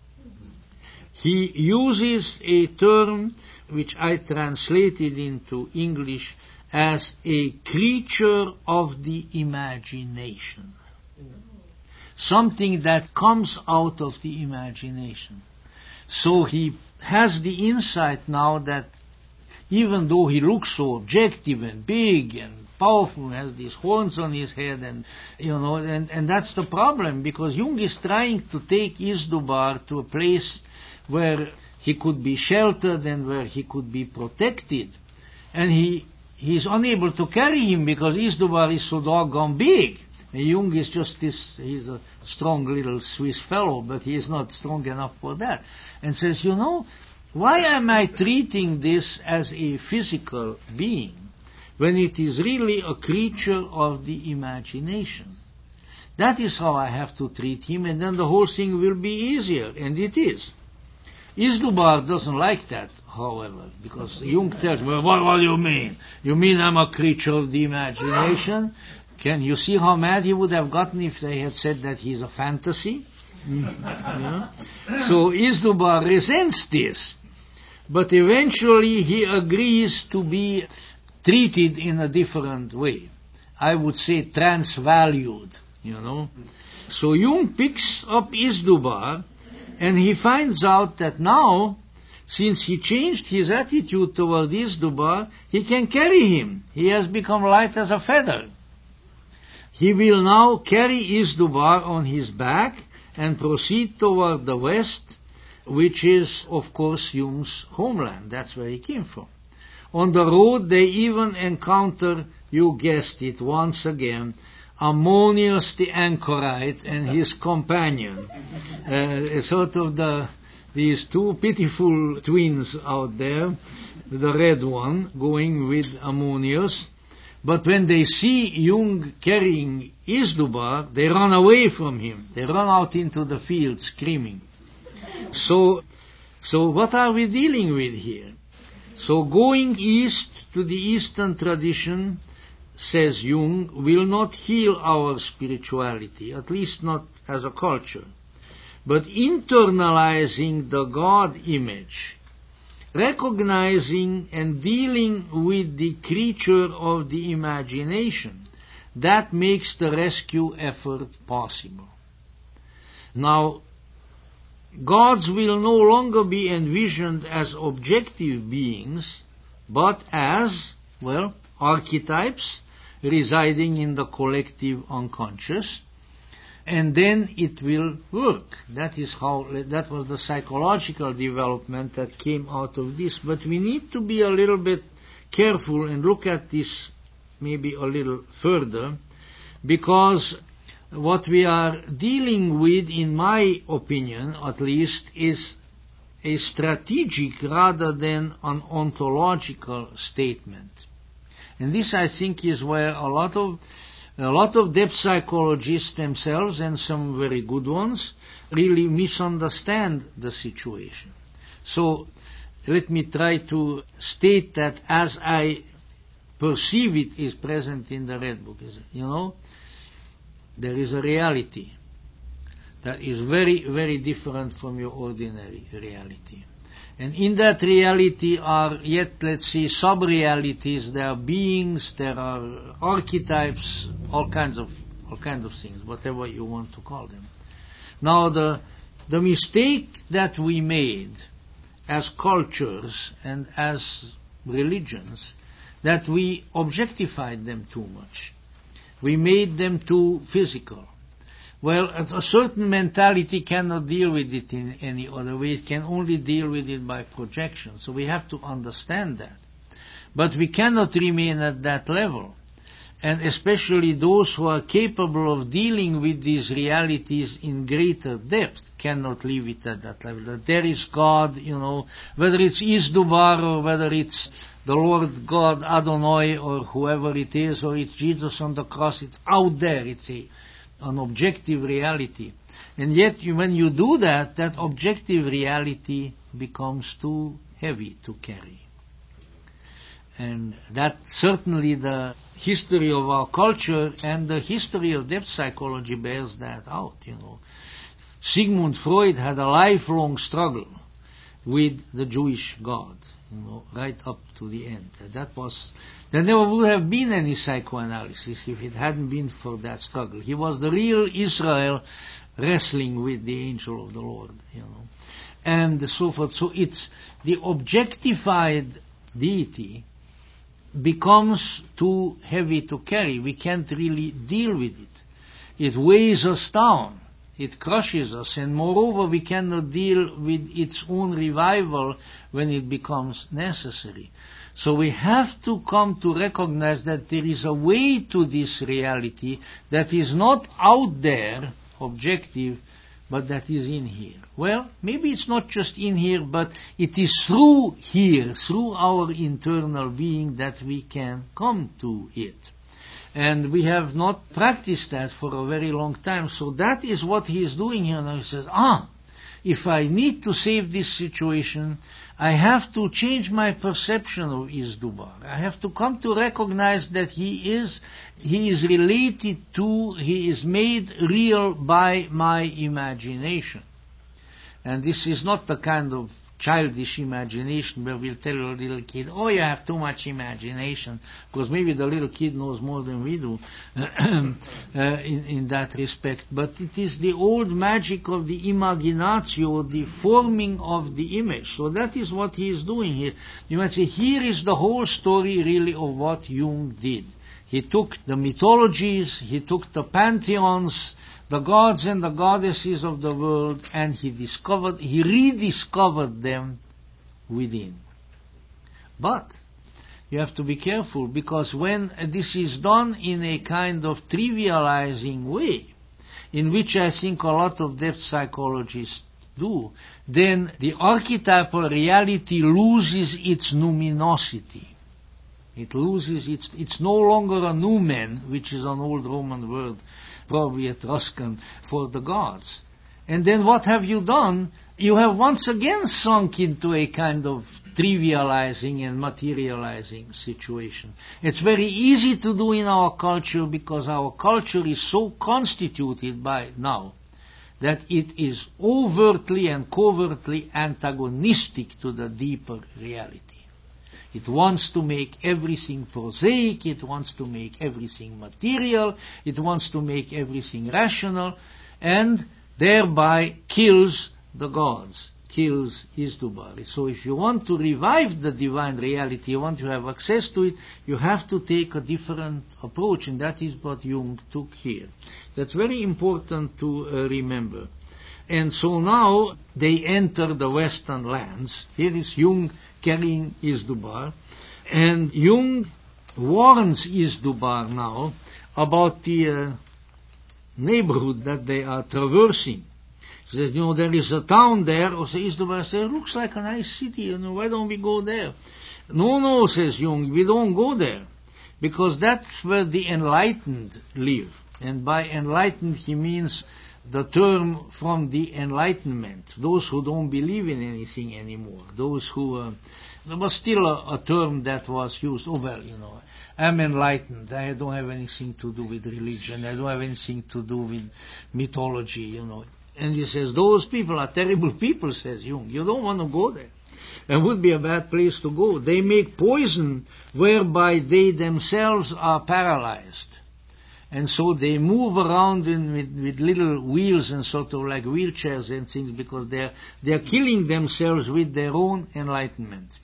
He uses a term which I translated into English as a creature of the imagination. Something that comes out of the imagination. So he has the insight now that even though he looks so objective and big and powerful, has these horns on his head, and that's the problem, because Jung is trying to take Isdubar to a place where he could be sheltered and where he could be protected. And he's unable to carry him because Isdubar is so doggone big. And Jung is just this, he's a strong little Swiss fellow, but he is not strong enough for that. And says, why am I treating this as a physical being when it is really a creature of the imagination? That is how I have to treat him, and then the whole thing will be easier, and it is. Isdubar doesn't like that, however, because Jung tells me, what do you mean? You mean I'm a creature of the imagination? Can you see how mad he would have gotten if they had said that he's a fantasy? So Isdubar resents this. but eventually he agrees to be treated in a different way. I would say transvalued, So Jung picks up Izdubar, and he finds out that now, since he changed his attitude toward Izdubar, he can carry him. He has become light as a feather. He will now carry Izdubar on his back and proceed toward the west, which is, of course, Jung's homeland. That's where he came from. On the road, they even encounter, you guessed it, once again, Ammonius the anchorite and his companion. Sort of these two pitiful twins out there, the red one going with Ammonius. But when they see Jung carrying Izdubar, they run away from him. They run out into the field screaming. So what are we dealing with here? So going east to the Eastern tradition, says Jung, will not heal our spirituality, at least not as a culture. But internalizing the God image, recognizing and dealing with the creature of the imagination, that makes the rescue effort possible. Now, gods will no longer be envisioned as objective beings, but as, archetypes residing in the collective unconscious, and then it will work. That was the psychological development that came out of this. But we need to be a little bit careful and look at this maybe a little further, because what we are dealing with, in my opinion at least, is a strategic rather than an ontological statement. And this, I think, is where a lot of depth psychologists themselves, and some very good ones, really misunderstand the situation. So let me try to state that as I perceive it is present in the Red Book. There is a reality that is very, very different from your ordinary reality. And in that reality are yet, let's see, sub-realities. There are beings, there are archetypes, all kinds of things, whatever you want to call them. Now, the mistake that we made as cultures and as religions, that we objectified them too much. We made them too physical. Well, a certain mentality cannot deal with it in any other way. It can only deal with it by projection. So we have to understand that. But we cannot remain at that level. And especially those who are capable of dealing with these realities in greater depth cannot leave it at that level. That there is God, whether it's Izdubar or whether it's the Lord God Adonai or whoever it is, or it's Jesus on the cross, it's out there. It's an objective reality. And yet, when you do that, that objective reality becomes too heavy to carry. And that certainly the history of our culture and the history of depth psychology bears that out, Sigmund Freud had a lifelong struggle with the Jewish God, right up to the end. There never would have been any psychoanalysis if it hadn't been for that struggle. He was the real Israel wrestling with the angel of the Lord, and so forth. So it's the objectified deity becomes too heavy to carry. We can't really deal with it. It weighs us down. It crushes us. And moreover, we cannot deal with its own revival when it becomes necessary. So we have to come to recognize that there is a way to this reality that is not out there, objective, but that is in here. Well, maybe it's not just in here, but it is through here, through our internal being, that we can come to it. And we have not practiced that for a very long time. So that is what he is doing here now. He says, if I need to save this situation, I have to change my perception of Izdubar. I have to come to recognize that he is related to, he is made real by my imagination. And this is not the kind of childish imagination where we'll tell a little kid, oh, you have too much imagination, because maybe the little kid knows more than we do in that respect. But it is the old magic of the imaginatio, the forming of the image. So that is what he is doing here. You might say, here is the whole story really of what Jung did. He took the mythologies, he took the pantheons, the gods and the goddesses of the world, and he rediscovered them within. But you have to be careful, because when this is done in a kind of trivializing way, in which I think a lot of depth psychologists do, then the archetypal reality loses its numinosity. It loses it's no longer a numen, which is an old Roman word, probably Etruscan, for the gods. And then what have you done? You have once again sunk into a kind of trivializing and materializing situation. It's very easy to do in our culture, because our culture is so constituted by now that it is overtly and covertly antagonistic to the deeper reality. It wants to make everything prosaic, it wants to make everything material, it wants to make everything rational, and thereby kills the gods, kills Izdubar. So if you want to revive the divine reality, you want to have access to it, you have to take a different approach, and that is what Jung took here. That's very important to remember. And so now they enter the Western lands. Here is Jung carrying Izdubar, and Jung warns Izdubar now about the neighborhood that they are traversing. He says, there is a town there. Or Izdubar says, looks like a nice city, why don't we go there? No, says Jung, we don't go there, because that's where the enlightened live. And by enlightened he means the term from the Enlightenment, those who don't believe in anything anymore, those who, there was still a term that was used, I'm enlightened, I don't have anything to do with religion, I don't have anything to do with mythology, And he says, those people are terrible people, says Jung, you don't want to go there. It would be a bad place to go. They make poison whereby they themselves are paralyzed. And so they move around with little wheels and sort of like wheelchairs and things, because they're killing themselves with their own enlightenment.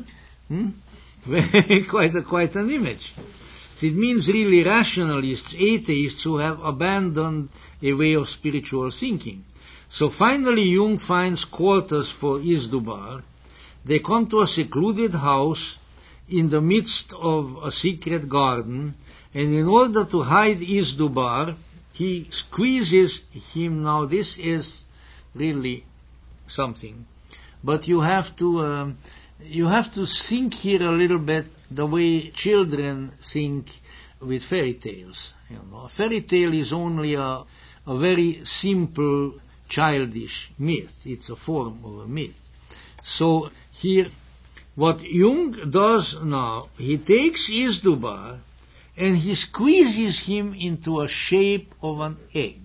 Quite an image. So it means really rationalists, atheists who have abandoned a way of spiritual thinking. So finally Jung finds quarters for Izdubar. They come to a secluded house in the midst of a secret garden, and in order to hide Izdubar, he squeezes him. Now this is really something, but you have to think here a little bit the way children think with fairy tales. A fairy tale is only a very simple childish myth. It's a form of a myth. So here, what Jung does now, he takes Izdubar and he squeezes him into a shape of an egg.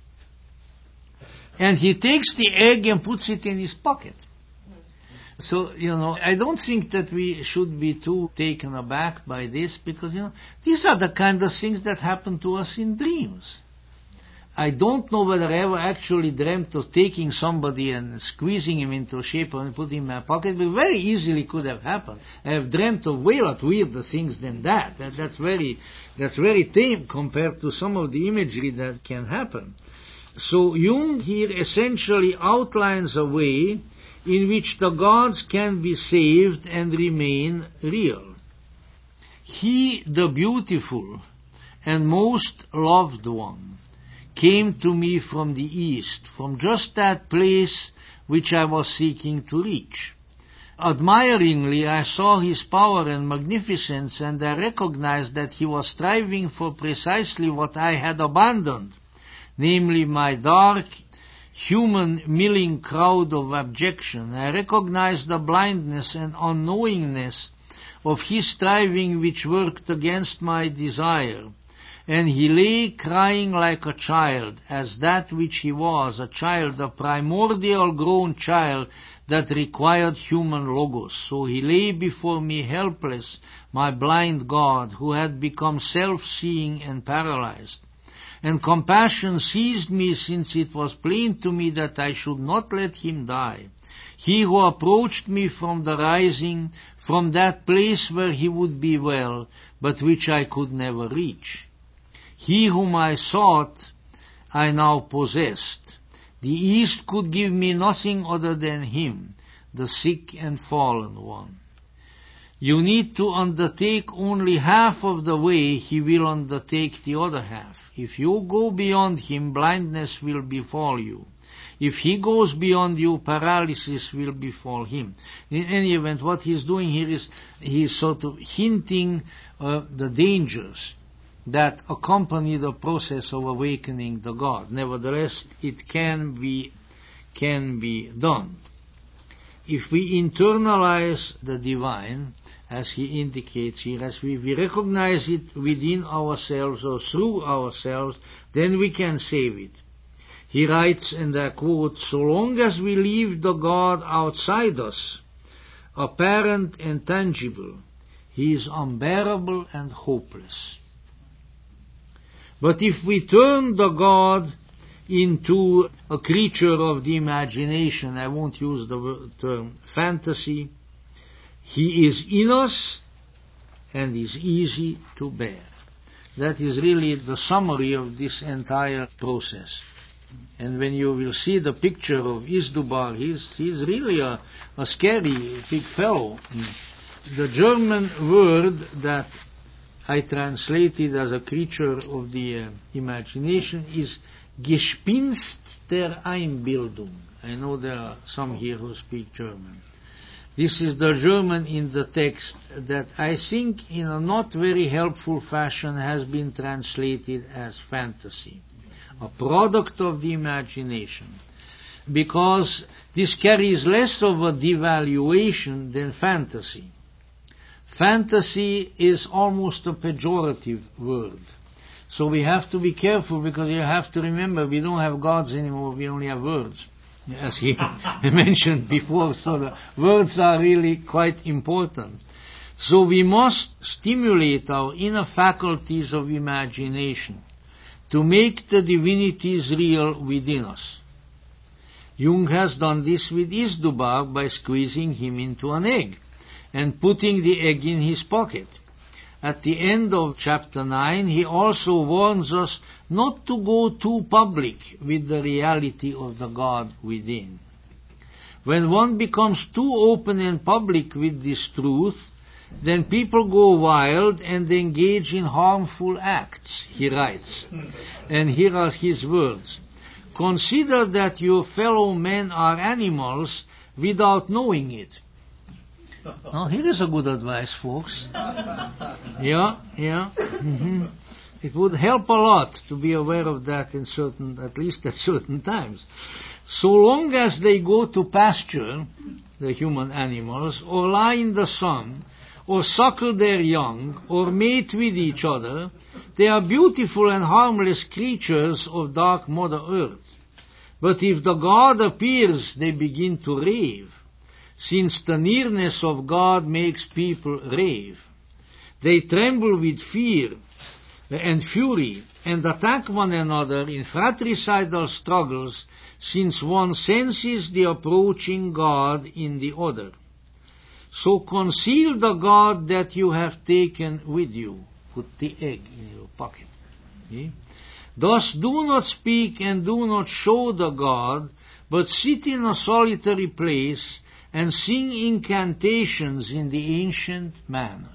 And he takes the egg and puts it in his pocket. So, I don't think that we should be too taken aback by this, because, these are the kind of things that happen to us in dreams. I don't know whether I ever actually dreamt of taking somebody and squeezing him into a shape and putting him in my pocket, but very easily could have happened. I have dreamt of way lot weirder things than that. That's very tame compared to some of the imagery that can happen. So Jung here essentially outlines a way in which the gods can be saved and remain real. He, the beautiful and most loved one, came to me from the east, from just that place which I was seeking to reach. Admiringly, I saw his power and magnificence, and I recognized that he was striving for precisely what I had abandoned, namely my dark, human milling crowd of abjection. I recognized the blindness and unknowingness of his striving which worked against my desire, and he lay crying like a child, as that which he was, a child, a primordial grown child that required human logos. So he lay before me helpless, my blind God, who had become self-seeing and paralyzed. And compassion seized me, since it was plain to me that I should not let him die. He who approached me from the rising, from that place where he would be well, but which I could never reach. He whom I sought, I now possessed. The East could give me nothing other than him, the sick and fallen one. You need to undertake only half of the way, he will undertake the other half. If you go beyond him, blindness will befall you. If he goes beyond you, paralysis will befall him. In any event, what he's doing here is he's sort of hinting the dangers that accompany the process of awakening the God. Nevertheless, it can be done. If we internalize the divine, as he indicates here, as we recognize it within ourselves or through ourselves, then we can save it. He writes, and I quote, "So long as we leave the God outside us, apparent and tangible, he is unbearable and hopeless. But if we turn the God into a creature of the imagination," I won't use the term fantasy, "he is in us and is easy to bear." That is really the summary of this entire process. And when you will see the picture of Izdubar, he's really a scary big fellow. The German word that I translated as a creature of the imagination is Gespinst der Einbildung. I know there are some here who speak German. This is the German in the text that I think in a not very helpful fashion has been translated as fantasy, a product of the imagination, because this carries less of a devaluation than fantasy. Fantasy is almost a pejorative word. So we have to be careful, because you have to remember we don't have gods anymore, we only have words, as he mentioned before. So the words are really quite important. So we must stimulate our inner faculties of imagination to make the divinities real within us. Jung has done this with Izdubar by squeezing him into an egg and putting the egg in his pocket. At the end of chapter 9, he also warns us not to go too public with the reality of the God within. When one becomes too open and public with this truth, then people go wild and engage in harmful acts, he writes. And here are his words: "Consider that your fellow men are animals without knowing it." Now, here is a good advice, folks. Yeah. Mm-hmm. It would help a lot to be aware of that at least at certain times. So long as they go to pasture, the human animals, or lie in the sun, or suckle their young, or mate with each other, they are beautiful and harmless creatures of dark Mother Earth. But if the God appears, they begin to rave, since the nearness of God makes people rave. They tremble with fear and fury, and attack one another in fratricidal struggles, since one senses the approaching God in the other. So conceal the God that you have taken with you. Put the egg in your pocket. Okay? Thus do not speak and do not show the God, but sit in a solitary place and sing incantations in the ancient manner.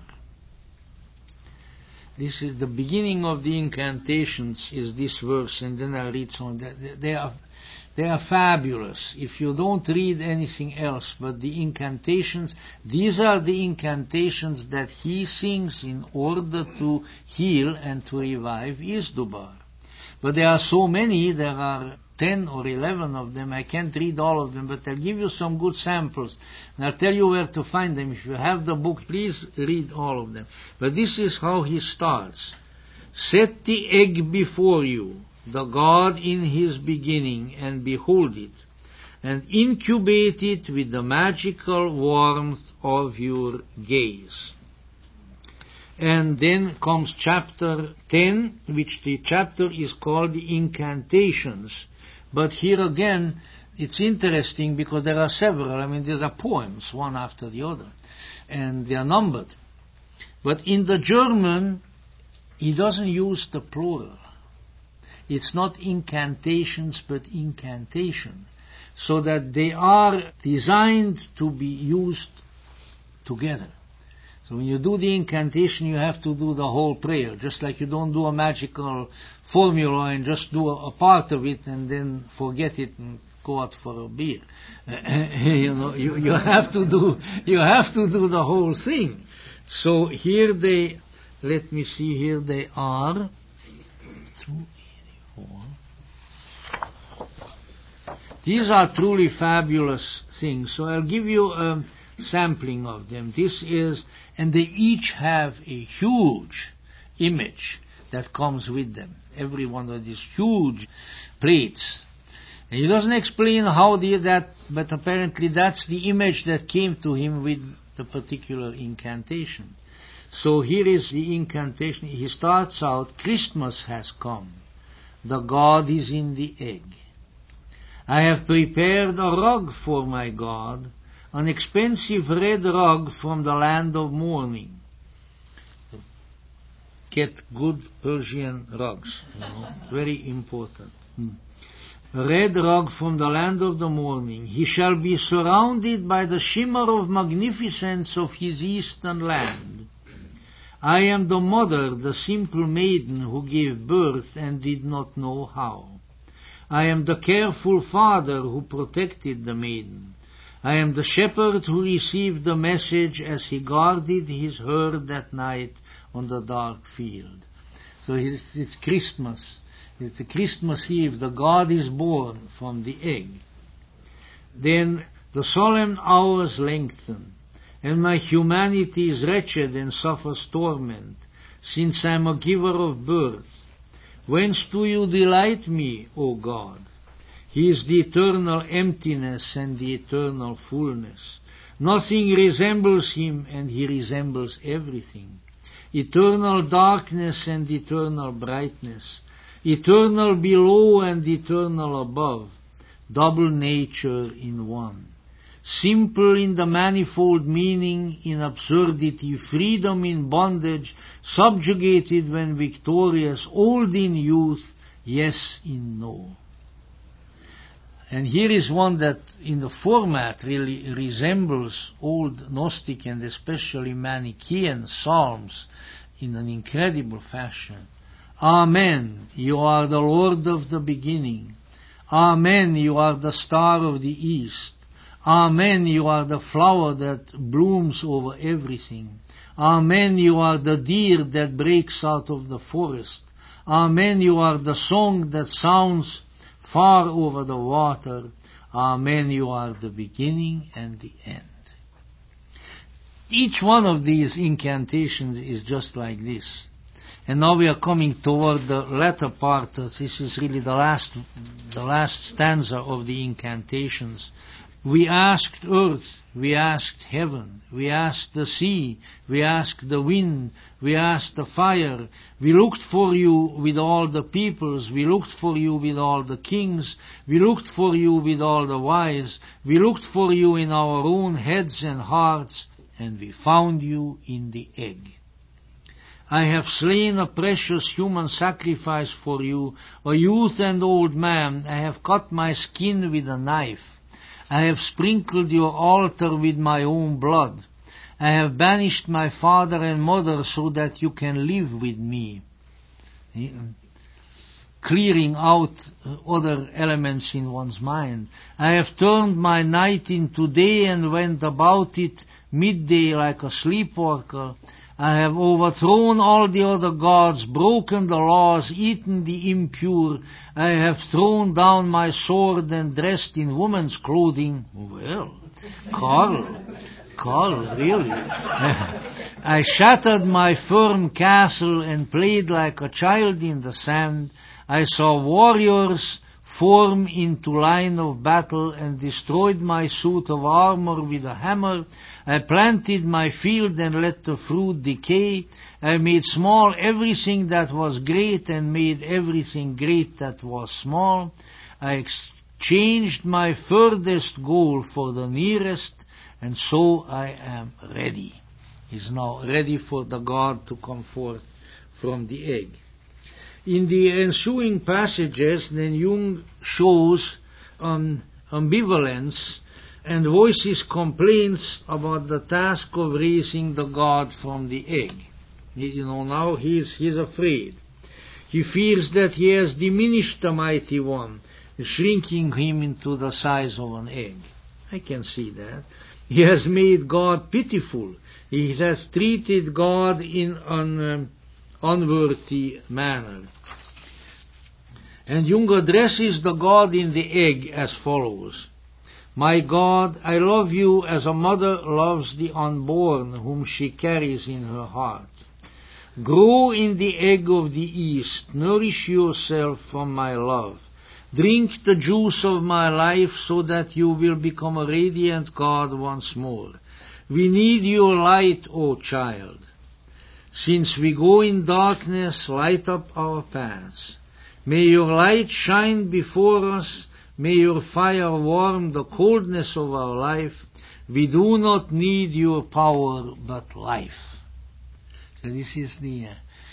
This is the beginning of the incantations, is this verse, and then I'll read some. They are fabulous. If you don't read anything else but the incantations, these are the incantations that he sings in order to heal and to revive Izdubar. But there are so many, there are 10 or 11 of them. I can't read all of them, but I'll give you some good samples. And I'll tell you where to find them. If you have the book, please read all of them. But this is how he starts. Set the egg before you, the God in his beginning, and behold it, and incubate it with the magical warmth of your gaze. And then comes chapter 10, which the chapter is called the Incantations. But here again, it's interesting because there are several. I mean, these are poems, one after the other, and they are numbered. But in the German, he doesn't use the plural. It's not incantations, but incantation, so that they are designed to be used together. So when you do the incantation, you have to do the whole prayer, just like you don't do a magical formula and just do a part of it and then forget it and go out for a beer. You have to do the whole thing. So here they, let me see, here they are. 284. These are truly fabulous things. So I'll give you a sampling of them. This is, and they each have a huge image that comes with them. Every one of these huge plates. And he doesn't explain how that, but apparently that's the image that came to him with the particular incantation. So here is the incantation. He starts out, Christmas has come. The God is in the egg. I have prepared a rug for my God, an expensive red rug from the land of mourning. Get good Persian rugs, very important. A red rug from the land of the mourning. He shall be surrounded by the shimmer of magnificence of his eastern land. I am the mother, the simple maiden who gave birth and did not know how. I am the careful father who protected the maiden. I am the shepherd who received the message as he guarded his herd that night on the dark field. So it's Christmas. It's the Christmas Eve. The God is born from the egg. Then the solemn hours lengthen, and my humanity is wretched and suffers torment, since I am a giver of birth. Whence do you delight me, O God? He is the eternal emptiness and the eternal fullness. Nothing resembles him, and he resembles everything. Eternal darkness and eternal brightness. Eternal below and eternal above. Double nature in one. Simple in the manifold meaning, in absurdity, freedom in bondage, subjugated when victorious, old in youth, yes in no. And here is one that in the format really resembles old Gnostic and especially Manichaean psalms in an incredible fashion. Amen, you are the Lord of the beginning. Amen, you are the star of the east. Amen, you are the flower that blooms over everything. Amen, you are the deer that breaks out of the forest. Amen, you are the song that sounds far over the water. Amen, you are the beginning and the end. Each one of these incantations is just like this. And now we are coming toward the latter part. This is really the last stanza of the incantations. We asked earth, we asked heaven, we asked the sea, we asked the wind, we asked the fire. We looked for you with all the peoples, we looked for you with all the kings, we looked for you with all the wise, we looked for you in our own heads and hearts, and we found you in the egg. I have slain a precious human sacrifice for you, a youth and old man. I have cut my skin with a knife. I have sprinkled your altar with my own blood. I have banished my father and mother so that you can live with me. Clearing out other elements in one's mind. I have turned my night into day and went about it midday like a sleepwalker. I have overthrown all the other gods, broken the laws, eaten the impure. I have thrown down my sword and dressed in woman's clothing. Well, Karl, Call, really. I shattered my firm castle and played like a child in the sand. I saw warriors form into line of battle and destroyed my suit of armor with a hammer. I planted my field and let the fruit decay. I made small everything that was great and made everything great that was small. I exchanged my furthest goal for the nearest, and so I am ready. He's now ready for the God to come forth from the egg. In the ensuing passages, then Jung shows ambivalence and voices complaints about the task of raising the God from the egg. Now he's afraid. He fears that he has diminished the mighty one, shrinking him into the size of an egg. I can see that. He has made God pitiful. He has treated God in an unworthy manner. And Jung addresses the God in the egg as follows. My God, I love you as a mother loves the unborn whom she carries in her heart. Grow in the egg of the east, nourish yourself from my love. Drink the juice of my life so that you will become a radiant God once more. We need your light, O child. Since we go in darkness, light up our paths. May your light shine before us. May your fire warm the coldness of our life. We do not need your power, but life. So this is the...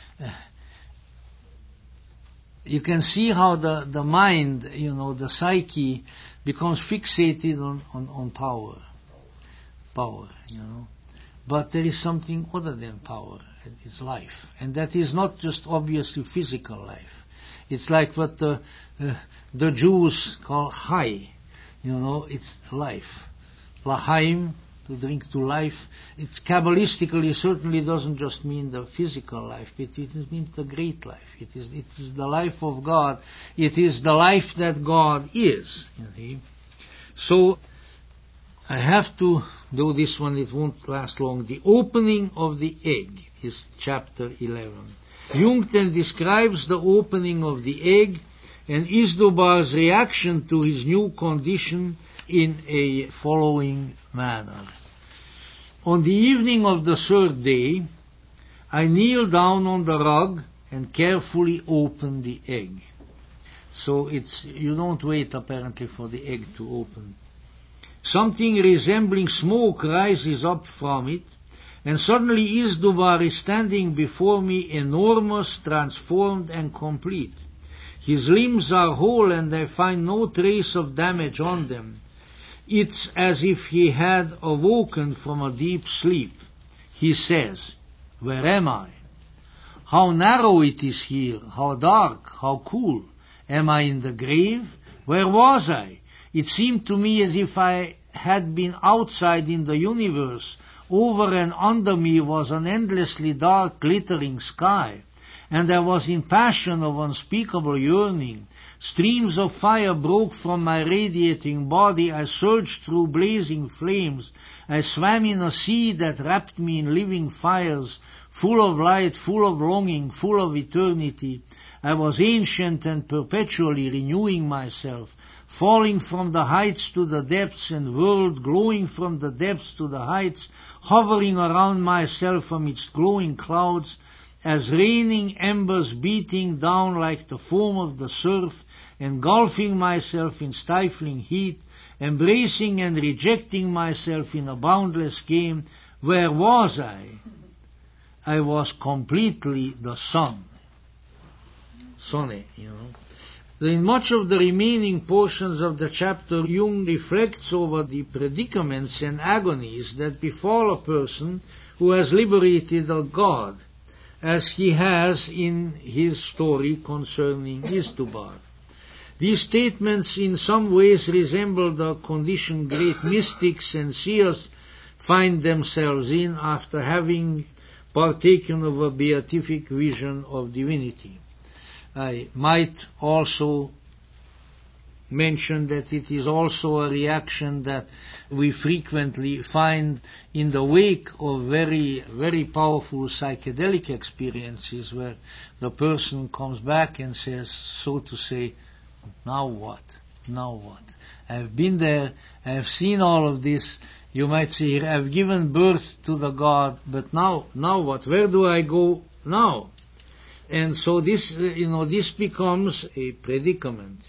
you can see how the mind, the psyche, becomes fixated on power. Power. But there is something other than power. It's life. And that is not just obviously physical life. It's like what the Jews call chai. It's life. L'chaim, to drink to life. It Kabbalistically certainly doesn't just mean the physical life. It means the great life. It is the life of God. It is the life that God is. So I have to do this one. It won't last long. The opening of the egg is chapter 11. Jung then describes the opening of the egg and Izdubar's reaction to his new condition in a following manner. On the evening of the third day, I kneeled down on the rug and carefully opened the egg. So you don't wait apparently for the egg to open. Something resembling smoke rises up from it, and suddenly Izdubar is standing before me, enormous, transformed, and complete. His limbs are whole, and I find no trace of damage on them. It's as if he had awoken from a deep sleep. He says, "Where am I? How narrow it is here, how dark, how cool. Am I in the grave? Where was I? It seemed to me as if I had been outside in the universe. Over and under me was an endlessly dark, glittering sky, and I was in passion of unspeakable yearning. Streams of fire broke from my radiating body. I surged through blazing flames. I swam in a sea that wrapped me in living fires, full of light, full of longing, full of eternity. I was ancient and perpetually renewing myself, falling from the heights to the depths and whirled, glowing from the depths to the heights, hovering around myself amidst glowing clouds, as raining embers beating down like the foam of the surf, engulfing myself in stifling heat, embracing and rejecting myself in a boundless game. Where was I? I was completely the sun." Sonne, In much of the remaining portions of the chapter, Jung reflects over the predicaments and agonies that befall a person who has liberated a God, as he has in his story concerning Izdubar. These statements in some ways resemble the condition great mystics and seers find themselves in after having partaken of a beatific vision of divinity. I might also mention that it is also a reaction that we frequently find in the wake of very, very powerful psychedelic experiences where the person comes back and says, so to say, now what? Now what? I've been there, I've seen all of this. You might say, I've given birth to the God, but now what? Where do I go now? And so this becomes a predicament.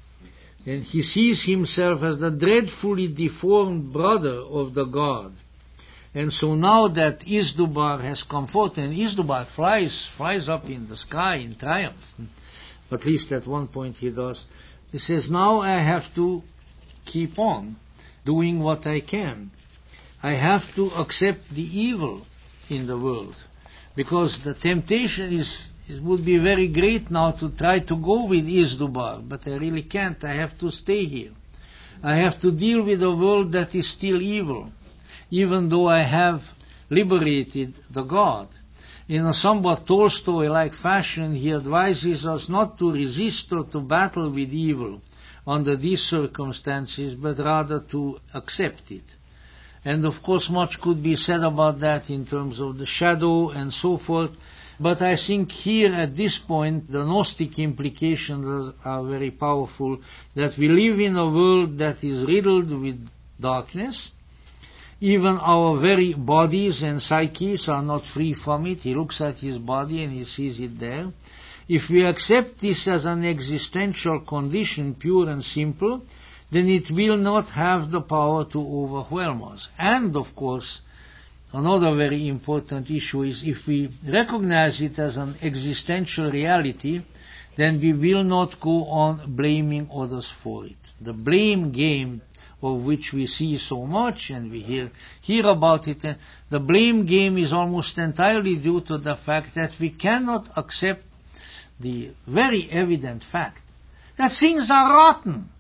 And he sees himself as the dreadfully deformed brother of the God. And so now that Izdubar has come forth, and Izdubar flies up in the sky in triumph, at least at one point he does, he says, now I have to keep on doing what I can. I have to accept the evil in the world, because the temptation it would be very great now to try to go with Izdubar, but I really can't. I have to stay here. I have to deal with a world that is still evil, even though I have liberated the God. In a somewhat Tolstoy-like fashion, he advises us not to resist or to battle with evil under these circumstances, but rather to accept it. And of course much could be said about that in terms of the shadow and so forth, but I think here at this point the Gnostic implications are very powerful, that we live in a world that is riddled with darkness. Even our very bodies and psyches are not free from it. He looks at his body and he sees it there. If we accept this as an existential condition, pure and simple, then it will not have the power to overwhelm us. And, of course, another very important issue is if we recognize it as an existential reality, then we will not go on blaming others for it. The blame game of which we see so much and we hear about it, the blame game is almost entirely due to the fact that we cannot accept the very evident fact that things are rotten.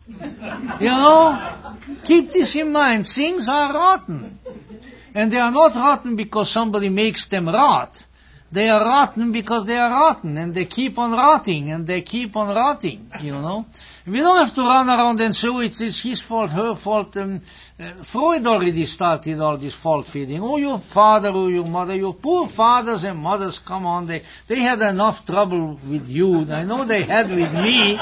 Keep this in mind. Things are rotten. And they are not rotten because somebody makes them rot. They are rotten because they are rotten, and they keep on rotting, and they keep on rotting, We don't have to run around and say, it's his fault, her fault. Freud already started all this fault feeding. Oh, your father, oh, your mother, your poor fathers and mothers, come on, they had enough trouble with you. I know they had with me,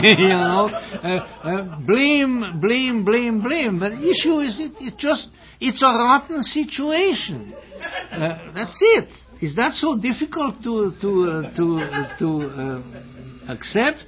blame. But the issue is, it's a rotten situation. That's it. Is that so difficult to accept?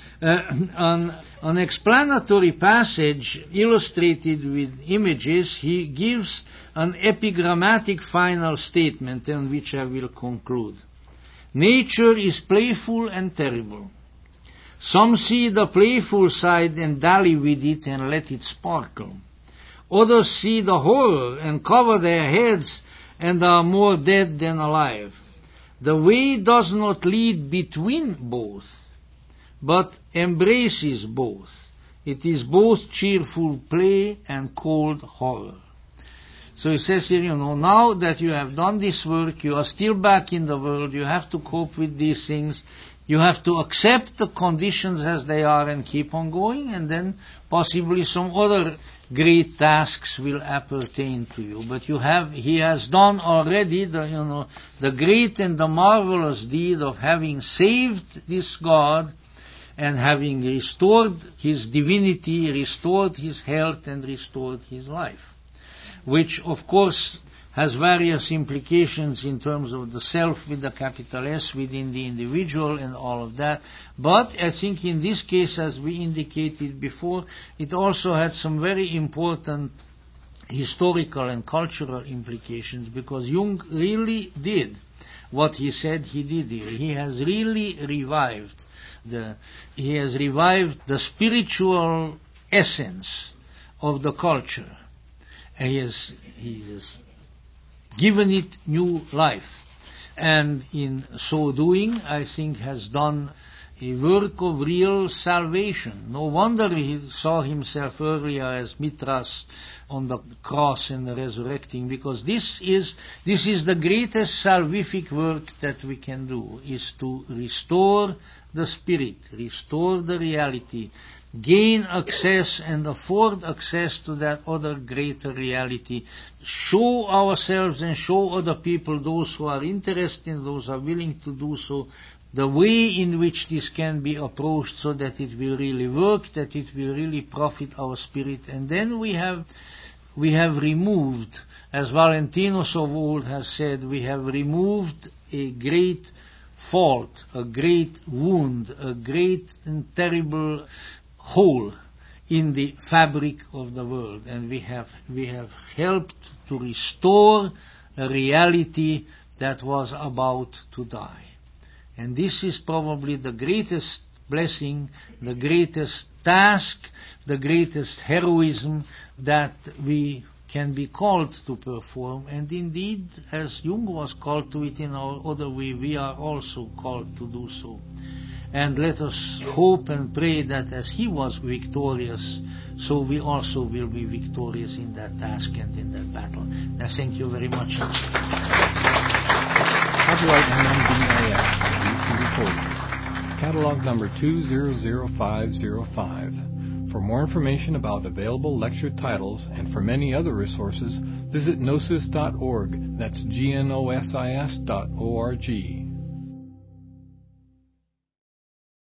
An explanatory passage illustrated with images, he gives an epigrammatic final statement on which I will conclude. Nature is playful and terrible. Some see the playful side and dally with it and let it sparkle. Others see the horror and cover their heads and are more dead than alive. The way does not lead between both, but embraces both. It is both cheerful play and cold horror. So he says here, now that you have done this work, you are still back in the world, you have to cope with these things, you have to accept the conditions as they are and keep on going, and then possibly some other great tasks will appertain to you. But he has done already the great and the marvelous deed of having saved this God, and having restored his divinity, restored his health, and restored his life, which of course has various implications in terms of the self with the capital S within the individual and all of that. But I think in this case, as we indicated before, it also had some very important historical and cultural implications, because Jung really did what he said he did here. He has really revived the spiritual essence of the culture. He has given it new life, and in so doing, I think, has done a work of real salvation. No wonder he saw himself earlier as Mithras on the cross and the resurrecting, because this is the greatest salvific work that we can do, is to restore the spirit, restore the reality, gain access and afford access to that other greater reality, show ourselves and show other people, those who are interested, those who are willing to do so, the way in which this can be approached so that it will really work, that it will really profit our spirit. And then we have removed, as Valentinus of old has said, we have removed a great fault, a great wound, a great and terrible hole in the fabric of the world, and we have helped to restore a reality that was about to die. And this is probably the greatest blessing, the greatest task, the greatest heroism that we can be called to perform. And indeed, as Jung was called to it in our other way, we are also called to do so. And let us hope and pray that as he was victorious, so we also will be victorious in that task and in that battle. Now, thank you very much. Copyright MMDIS, BC Recordings. Catalog number 200505. For more information about available lecture titles and for many other resources, visit gnosis.org. That's gnosis.org.